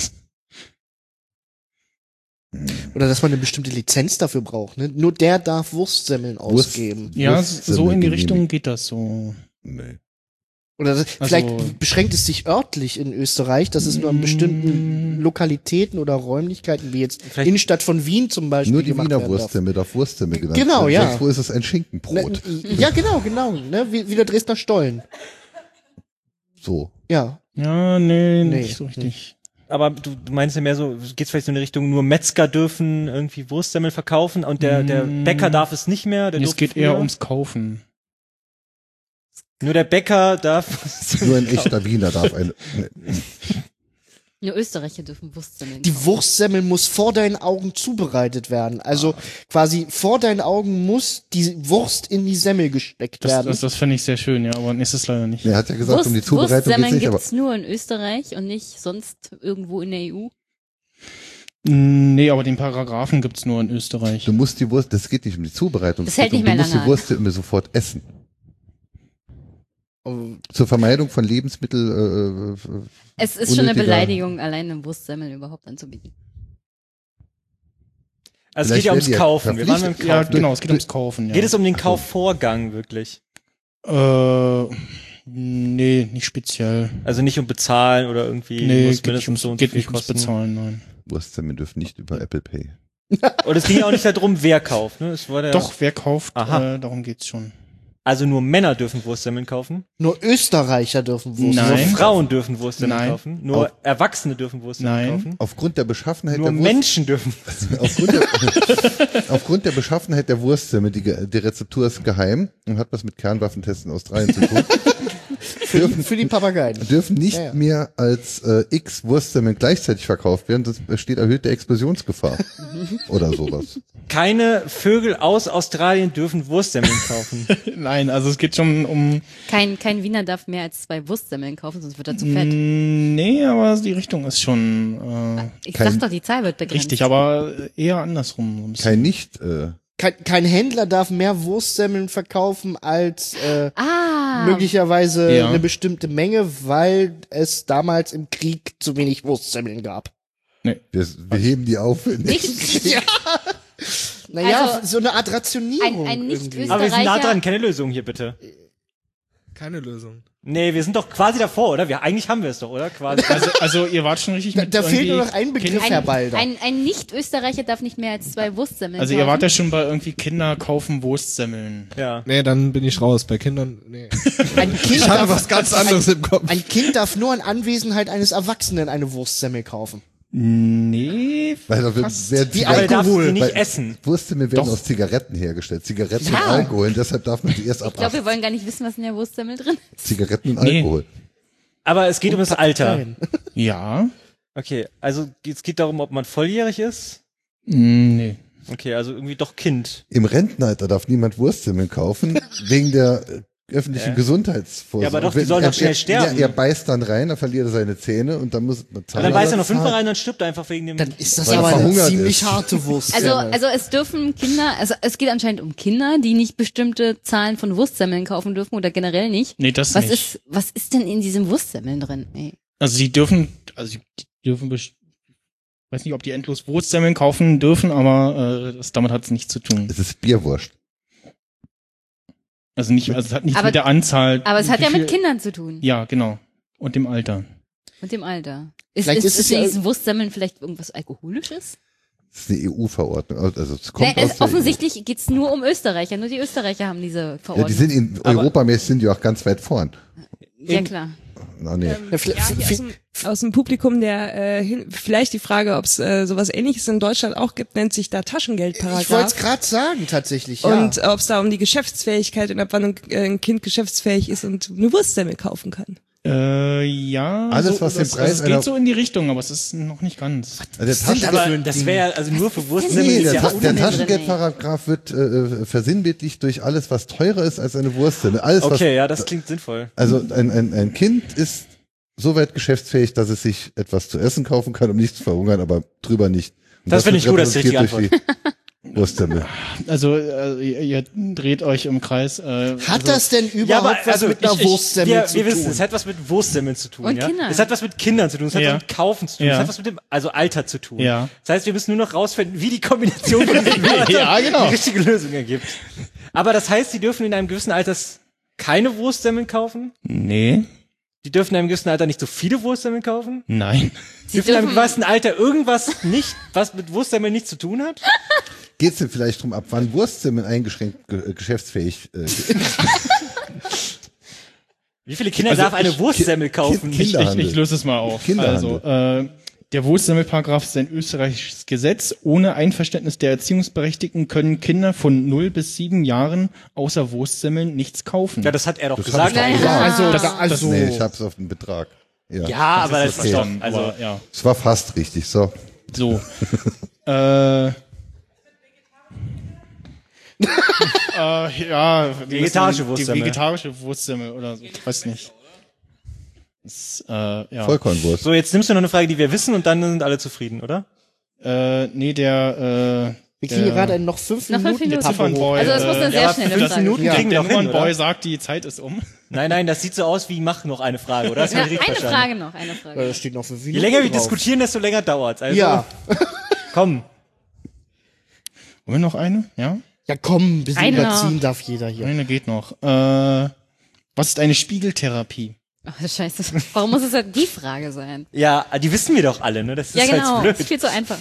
Oder dass man eine bestimmte Lizenz dafür braucht. Ne? Nur der darf Wurstsemmeln Wurst- ausgeben. Ja, Wurstsemmel so in die genehmigt. Richtung geht das so. Nee. Oder das, Also- vielleicht beschränkt es sich örtlich in Österreich, dass es nur an bestimmten Lokalitäten oder Räumlichkeiten, wie jetzt Vielleicht- Innenstadt von Wien zum Beispiel, Nur die gemacht Wiener werden darf. Wurstsemmel darf Wurstsemmel genannt Genau, werden. ja. Sonst wo ist es ein Schinkenbrot? Ne, ja, genau, genau. Ne? Wie, wie der Dresdner Stollen. So. Ja. Ja, nee, Nee. nicht so richtig. aber du, du meinst ja mehr so, geht's vielleicht so in die Richtung, nur Metzger dürfen irgendwie Wurstsemmel verkaufen und der, der Mm. Bäcker darf es nicht mehr. Der Es durfte geht eher früher. ums Kaufen. Nur der Bäcker darf Nur ein echter Wiener darf eine. Nur Österreicher dürfen Wurstsemmeln. Die Wurstsemmel muss vor deinen Augen zubereitet werden. Also ah. quasi vor deinen Augen muss die Wurst in die Semmel gesteckt das, werden. Das, das finde ich sehr schön, ja, aber ist es leider nicht. Er hat ja gesagt, Wurst, um die Zubereitung Wurstsemmeln geht's nicht, gibt's nur in Österreich und nicht sonst irgendwo in der E U. Nee, aber den Paragraphen gibt's nur in Österreich. Du musst die Wurst, das geht nicht um die Zubereitung. Das hält nicht du mehr musst lange die Wurst immer sofort essen. Zur Vermeidung von Lebensmittel. Äh, es ist schon eine Beleidigung, allein eine Wurstsemmel überhaupt anzubieten. Also es geht ja ums Kaufen. Wir waren beim Kaufen. Ja, genau, es geht ums Kaufen. Ja. Geht es um den Kaufvorgang wirklich? Äh, nee, nicht speziell. Also nicht um Bezahlen oder irgendwie nee, muss geht nicht ums, so und geht so viel nicht ums kosten. Bezahlen, nein. Wurstsemmeln dürfen nicht über Apple Pay. Und es ging ja auch nicht darum, wer kauft. Ne? Es war der Doch, wer kauft, Aha. Äh, darum geht's schon. Also nur Männer dürfen Wurstsemmeln kaufen? Nur Österreicher dürfen Wurstsemmeln kaufen? Nur Frauen dürfen Wurstsemmeln Nein. kaufen? Nur Auf, Erwachsene dürfen Wurstsemmeln nein. kaufen? Aufgrund der Beschaffenheit nur der Wurst... Menschen dürfen aufgrund, der, aufgrund der Beschaffenheit der Wurstsemmel, die, die Rezeptur ist geheim und hat was mit Kernwaffentests in Australien zu tun. Für, dürfen, für die Papageien. Dürfen nicht ja, ja. mehr als äh, x Wurstsemmeln gleichzeitig verkauft werden, das besteht erhöhte Explosionsgefahr. Oder sowas. Keine Vögel aus Australien dürfen Wurstsemmeln kaufen. Nein, also es geht schon um... Kein, kein Wiener darf mehr als zwei Wurstsemmeln kaufen, sonst wird er zu fett. Nee, aber die Richtung ist schon... Äh, ich sag doch, die Zahl wird begrenzt. Richtig, aber eher andersrum. So kein nicht... Äh, Kein, kein Händler darf mehr Wurstsemmeln verkaufen als äh, ah, möglicherweise ja. eine bestimmte Menge, weil es damals im Krieg zu wenig Wurstsemmeln gab. Nee. Wir, wir heben die auf. ja. Naja, also, so eine Art Rationierung. Ein, ein Nicht-Österreicher. Aber wir sind nah dran, keine Lösung hier bitte. Keine Lösung. Nee, wir sind doch quasi davor, oder? Wir, eigentlich haben wir es doch, oder? Quasi. Also, also ihr wart schon richtig mit Da, da fehlt nur noch ein Begriff, ein, Herr Balder. Ein, ein Nicht-Österreicher darf nicht mehr als zwei Wurstsemmeln Also kaufen. ihr wart ja schon bei irgendwie Kinder kaufen Wurstsemmeln. Ja. Nee, dann bin ich raus. Bei Kindern, nee. Ein Kind Ich hatte darf, was ganz anderes ein, im Kopf. Ein Kind darf nur in Anwesenheit eines Erwachsenen eine Wurstsemmel kaufen. Nee, weil da wird, wer, die aber darfst du nicht weil essen. Würstsemmeln werden Doch. aus Zigaretten hergestellt. Zigaretten Ja. und Alkohol, und deshalb darf man die erst ab Ich glaube, wir wollen gar nicht wissen, was in der Wurstsemmel drin ist. Zigaretten und Nee. Alkohol. Aber es geht um das Alter. Nein. Ja. Okay, also es geht darum, ob man volljährig ist? Nee. Okay, also irgendwie doch Kind. Im Rentenalter darf niemand Wurstsemmeln kaufen, wegen der äh, öffentlichen Ja. Gesundheitsvorsorge. Ja, aber doch, die Wenn- sollen er, doch schnell er, sterben. Er, er beißt dann rein, dann verliert er seine Zähne und dann muss man Und zahlen. dann beißt er noch fünfmal rein, dann stirbt er einfach wegen dem... Dann ist das Weil er aber eine verhungert ziemlich ist. harte Also, Wurstsemmel. also es dürfen Kinder, also es geht anscheinend um Kinder, die nicht bestimmte Zahlen von Wurstsemmeln kaufen dürfen oder generell nicht. Nee, das Was nicht. ist, was ist denn in diesem Wurstsemmeln drin? Ey. Also sie dürfen, also die dürfen, best- weiß nicht, ob die endlos Wurstsemmeln kaufen dürfen, aber äh, das, damit hat es nichts zu tun. Es ist Bierwurst. Also nicht, also es hat nichts Aber- mit der Anzahl. Aber es hat wie ja viel- mit Kindern zu tun. Ja, genau. Und dem Alter. Und dem Alter. Ist, Vielleicht ist, ist ist, es in ja- diesen Wurstsemmeln vielleicht irgendwas Alkoholisches? Das ist eine E U-Verordnung. Also es kommt Nee, aus es, der offensichtlich geht's nur um Österreicher. Nur die Österreicher haben diese E U. Ja, Verordnung. die sind in Aber- Europamäßig sind die auch ganz weit vorn. Ja, klar. Na, nee. Ja, Ja, vielleicht- hier aus, dem, aus dem Publikum, der äh, hin- vielleicht die Frage, ob es äh, sowas Ähnliches in Deutschland auch gibt, nennt sich da ich wollte es Taschengeldparagraph. gerade sagen, tatsächlich, ja. Und ob es da um die Geschäftsfähigkeit und ab wann ein, äh, ein Kind geschäftsfähig ist und eine Wurstsemmel kaufen kann. Äh, ja. Alles, so, was den das, Preis also es einer- geht so in die Richtung, aber es ist noch nicht ganz. Also der, sind Taschen aber- Aber das wäre also nur für Wurstsemmeln nee, ist der, ja Ta auch der drin, Taschengeldparagraph wird äh, versinnbildlicht durch alles, was teurer ist als eine Wurstsemmel. Alles, was, Okay, ja, das klingt sinnvoll. also ein, ein, ein Kind ist so weit geschäftsfähig, dass es sich etwas zu essen kaufen kann, um nicht zu verhungern, aber drüber nicht. Und Das finde wird ich gut, das ist die repräsentiert durch die Wurstsemmel. Also äh, ihr, ihr dreht euch im Kreis. Äh, Hat also, das denn überhaupt Ja, aber was also mit einer ich, ich, Wurstsemmel wir, zu wir tun? wissen, es hat was mit Wurstsemmeln zu tun. Und ja? Kindern. Es hat was mit Kindern zu tun, es hat Ja. was mit Kaufen zu tun, Ja. es hat was mit dem also Alter zu tun. Ja. Das heißt, wir müssen nur noch rausfinden, wie die Kombination von diesen Wörtern Ja, genau. die richtige Lösung ergibt. Aber das heißt, die dürfen in einem gewissen Alter keine Wurstsemmeln kaufen? Nee, Die dürfen in einem gewissen Alter nicht so viele Wurstsemmeln kaufen? nein. Sie dürfen in einem gewissen Alter irgendwas nicht, was mit Wurstsemmeln nichts zu tun hat? Geht es denn vielleicht drum, ab wann Wurstsemmeln eingeschränkt ge geschäftsfähig äh, Wie viele Kinder Also darf eine ich- Wurstsemmel kaufen? Kind- Ich, ich, Kinderhandel. ich löse es mal auf. Kinderhandel. Also, äh, der Wurstsemmelparagraph ist ein österreichisches Gesetz. Ohne Einverständnis der Erziehungsberechtigten können Kinder von null bis sieben Jahren außer Wurstsemmeln nichts kaufen. Ja, das hat er doch Das gesagt. hab ich doch gesagt. Also, das- da, also Nee, ich hab's auf den Betrag. Ja, Ja, aber ist das ist okay. doch, also, Aber, ja. Es war fast richtig, so. So. äh, äh, ja, wir Vegetarische müssen Wurstsemmel. Die vegetarische Wurstsemmel oder so. Ich weiß nicht. Das, äh, ja. Vollkornwurst. So, jetzt nimmst du noch eine Frage, die wir wissen und dann sind alle zufrieden, oder? Äh, nee, der, äh, Wir kriegen der- gerade noch fünf Noch fünf Minuten. Minuten. Ziffernboy, Also das muss eine äh, sehr ja, schnelle fünf Frage. Minuten Ja. kriegen wir der noch hin, Nummernboy oder? sagt, die Zeit ist um. Nein, nein, das sieht so aus wie, mach noch eine Frage, oder? Das Ja, hab ich richtig eine verstanden. Frage noch, eine Ja, Frage. da steht noch fünf Je Minuten länger wir drauf. diskutieren, desto länger dauert's. Also, Ja. komm. Wollen wir noch eine? Ja? Ja, komm, ein bisschen Eine überziehen noch. darf jeder hier. Eine geht noch. Äh, was ist eine Spiegeltherapie? Ach, scheiße. Warum muss es ja die Frage sein? Ja, die wissen wir doch alle, ne? Das ist Ja, genau. halt Das blöd. ist viel zu einfach.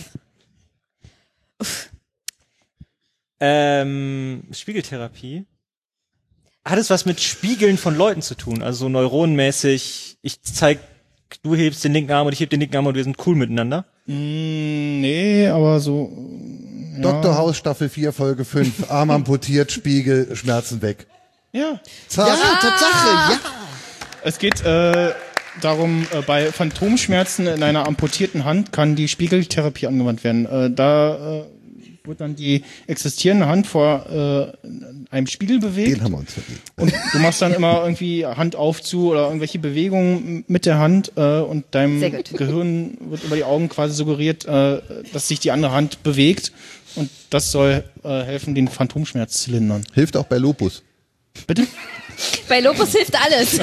Ähm, Spiegeltherapie. Hat es was mit Spiegeln von Leuten zu tun? Also so neuronenmäßig, ich zeig, du hebst den linken Arm und ich heb den linken Arm und wir sind cool miteinander? Mm, nee, aber so. Ja. Doktor House Staffel vier, Folge fünf. Arm amputiert, Spiegel, Schmerzen weg. Ja. Zack. Ja, Tatsache, ja. Es geht äh, darum, äh, bei Phantomschmerzen in einer amputierten Hand kann die Spiegeltherapie angewandt werden. Äh, da äh, wird dann die existierende Hand vor äh, einem Spiegel bewegt. Den haben wir uns verdient. Und du machst dann immer irgendwie Hand auf zu oder irgendwelche Bewegungen mit der Hand äh, und deinem Sehr gut. Gehirn wird über die Augen quasi suggeriert, äh, dass sich die andere Hand bewegt. Und das soll äh, helfen, den Phantomschmerz zu lindern. Hilft auch bei Lupus. Bitte? Bei Lopus hilft alles.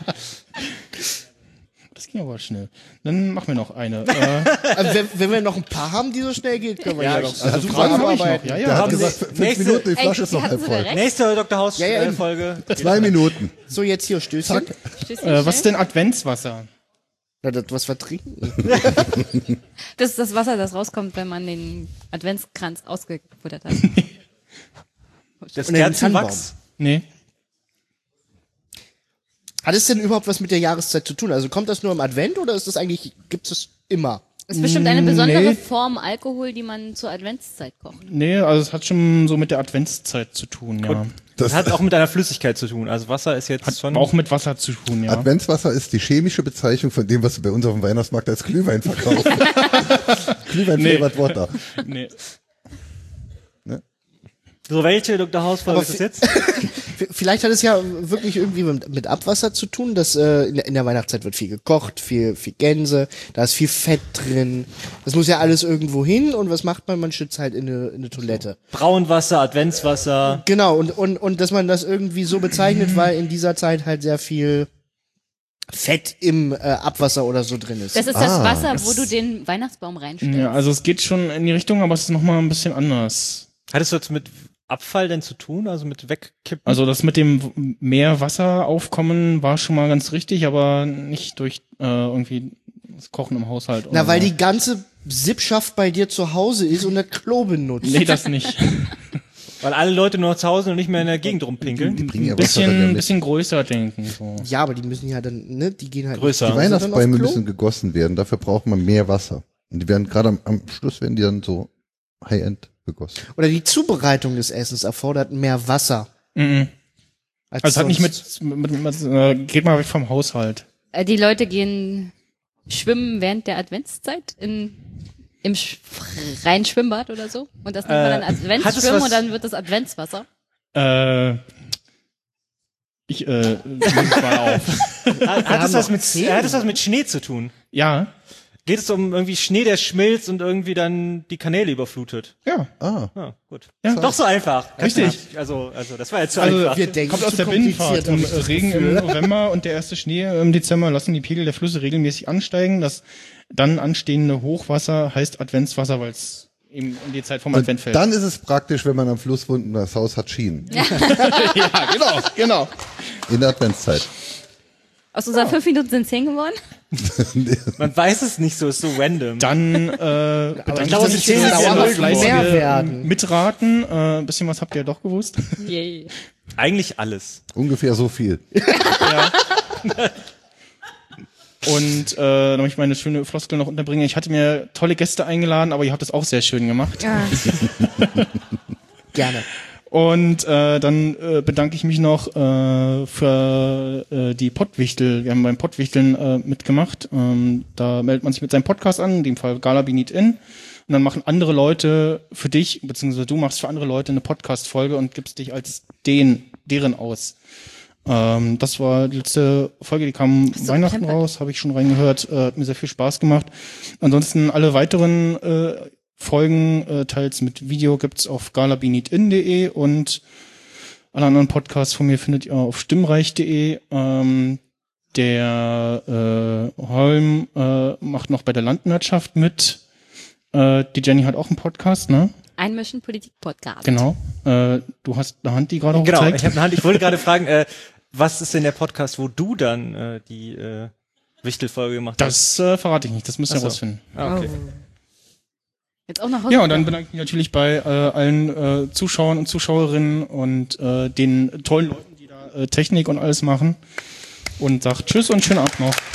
Das ging aber schnell. Dann machen wir noch eine. Äh, Also wenn, wenn wir noch ein paar haben, die so schnell geht, können wir ja, Ja, noch ich- also also super Fragen habe ich noch. abarbeiten. Ja, Der ja. hat haben gesagt, Sie- fünf nächste- Minuten, die Ey, Flasche ist noch hatten halb Sie voll. da recht? Nächste Doktor House Ja, ja, äh, eben. Folge. Zwei Minuten. So, jetzt hier, Stößchen. Stößchen Äh, was ist schnell. denn Adventswasser? Na, das, was wir trinken. Das ist das Wasser, das rauskommt, wenn man den Adventskranz ausgefuttert hat. Das Und den Kerzenwachs. Nee. Hat es denn überhaupt was mit der Jahreszeit zu tun? Also kommt das nur im Advent oder ist das eigentlich, gibt es immer? Das ist bestimmt eine besondere Nee. Form Alkohol, die man zur Adventszeit kocht. Nee, also es hat schon so mit der Adventszeit zu tun, ja. Das hat auch mit einer Flüssigkeit zu tun. Also Wasser ist jetzt Hat schon. auch mit Wasser zu tun, ja. Adventswasser ist die chemische Bezeichnung von dem, was du bei uns auf dem Weihnachtsmarkt als Glühwein verkaufst. Glühwein Nee. flavored water. Nee. So, welche Doktor House Folge Aber ist das jetzt? V- Vielleicht hat es ja wirklich irgendwie mit, mit Abwasser zu tun, dass äh, in, der, in der Weihnachtszeit wird viel gekocht, viel, viel Gänse, da ist viel Fett drin. Das muss ja alles irgendwo hin und was macht man? Man schützt halt in eine, in eine Toilette. Braunwasser, Adventswasser. Genau, und, und, und dass man das irgendwie so bezeichnet, weil in dieser Zeit halt sehr viel Fett im äh, Abwasser oder so drin ist. Das ist das Ah. Wasser, wo du den Weihnachtsbaum reinstellst. Ja, also es geht schon in die Richtung, aber es ist nochmal ein bisschen anders. Hat es jetzt mit Abfall denn zu tun? Also mit Wegkippen? Also das mit dem mehr Wasseraufkommen war schon mal ganz richtig, aber nicht durch äh, irgendwie das Kochen im Haushalt. Na, oder weil so. die ganze Sippschaft bei dir zu Hause ist und das Klo benutzt. Nee, das nicht. Weil alle Leute nur noch zu Hause und nicht mehr in der Gegend rumpinkeln. Die bringen ja Ein Wasser dann ja bisschen, mit. bisschen größer denken. So. Ja, aber die müssen ja dann, ne, die gehen halt Größer. Die Dann auf Weihnachtsbäume Klo? müssen gegossen werden, dafür braucht man mehr Wasser. Und die werden gerade am, am Schluss werden die dann so High-End gegossen. Oder die Zubereitung des Essens erfordert mehr Wasser. Mhm. Als Also es hat nicht sonst. mit, mit, mit, mit äh, geht mal weg vom Haushalt. Äh, Die Leute gehen schwimmen während der Adventszeit in, im Sch freien Schwimmbad oder so. Und das nennt man dann Äh, hat es Adventsschwimmen was- und dann wird das Adventswasser. Äh, ich äh, leg mal auf. Hat, hat, haben es was noch mit, zehn. hat es was mit Schnee zu tun? Ja, Geht es um irgendwie Schnee, der schmilzt und irgendwie dann die Kanäle überflutet? ja. Ah, Ja, gut. Ja. Doch so einfach. Richtig. Also, also das war jetzt zu Also, einfach. Wir denken Kommt aus zu der Binnenfahrt. kompliziert, Im hab ich das Regen im Gefühl. November und der erste Schnee im Dezember lassen die Pegel der Flüsse regelmäßig ansteigen. Das dann anstehende Hochwasser heißt Adventswasser, weil es eben in die Zeit vom Advent und fällt. dann ist es praktisch, wenn man am Fluss wohnt und das Haus hat Schienen. ja, genau, genau. In der Adventszeit. Aus unseren fünf Minuten sind zehn geworden. Man weiß es nicht so, ist so random. Dann äh, bedanke ich glaube, ich die mich zehn für sind das ja null fleißige mehr werden. Mitraten. Äh, ein bisschen was habt ihr ja doch gewusst. Yay. Eigentlich alles. Ungefähr so viel. Und äh, da möchte ich meine schöne Floskel noch unterbringen. Ich hatte mir tolle Gäste eingeladen, aber ihr habt es auch sehr schön gemacht. Ah. Gerne. Und äh, dann äh, bedanke ich mich noch äh, für äh, die Pottwichtel. Wir haben beim Pottwichteln äh, mitgemacht. Ähm, da meldet man sich mit seinem Podcast an, in dem Fall Gala Be Niet In. Und dann machen andere Leute für dich, beziehungsweise du machst für andere Leute eine Podcast-Folge und gibst dich als den, deren aus. Ähm, das war die letzte Folge, die kam Weihnachten krempert. raus, habe ich schon reingehört. Äh, hat mir sehr viel Spaß gemacht. Ansonsten alle weiteren äh, Folgen, äh, teils mit Video, gibt's auf gala be niet in punkt de und alle anderen Podcasts von mir findet ihr auf stimmreich punkt de. Ähm, der äh, Holm äh, macht noch bei der Landwirtschaft mit. Äh, die Jenny hat auch einen Podcast, ne? Einmischen Politik Podcast. Genau. Äh, du hast eine Hand, die gerade Genau, hochzeigt. ich habe eine Hand. Ich wollte gerade fragen, äh, was ist denn der Podcast, wo du dann äh, die äh, Wichtelfolge gemacht hast? Das äh, verrate ich nicht, das müsst ihr Ach so. rausfinden. Ah, okay. Jetzt auch nach Hause. Ja, und dann bedanke ich mich natürlich bei äh, allen äh, Zuschauern und Zuschauerinnen und äh, den tollen Leuten, die da äh, Technik und alles machen. Und sag Tschüss und schönen Abend noch.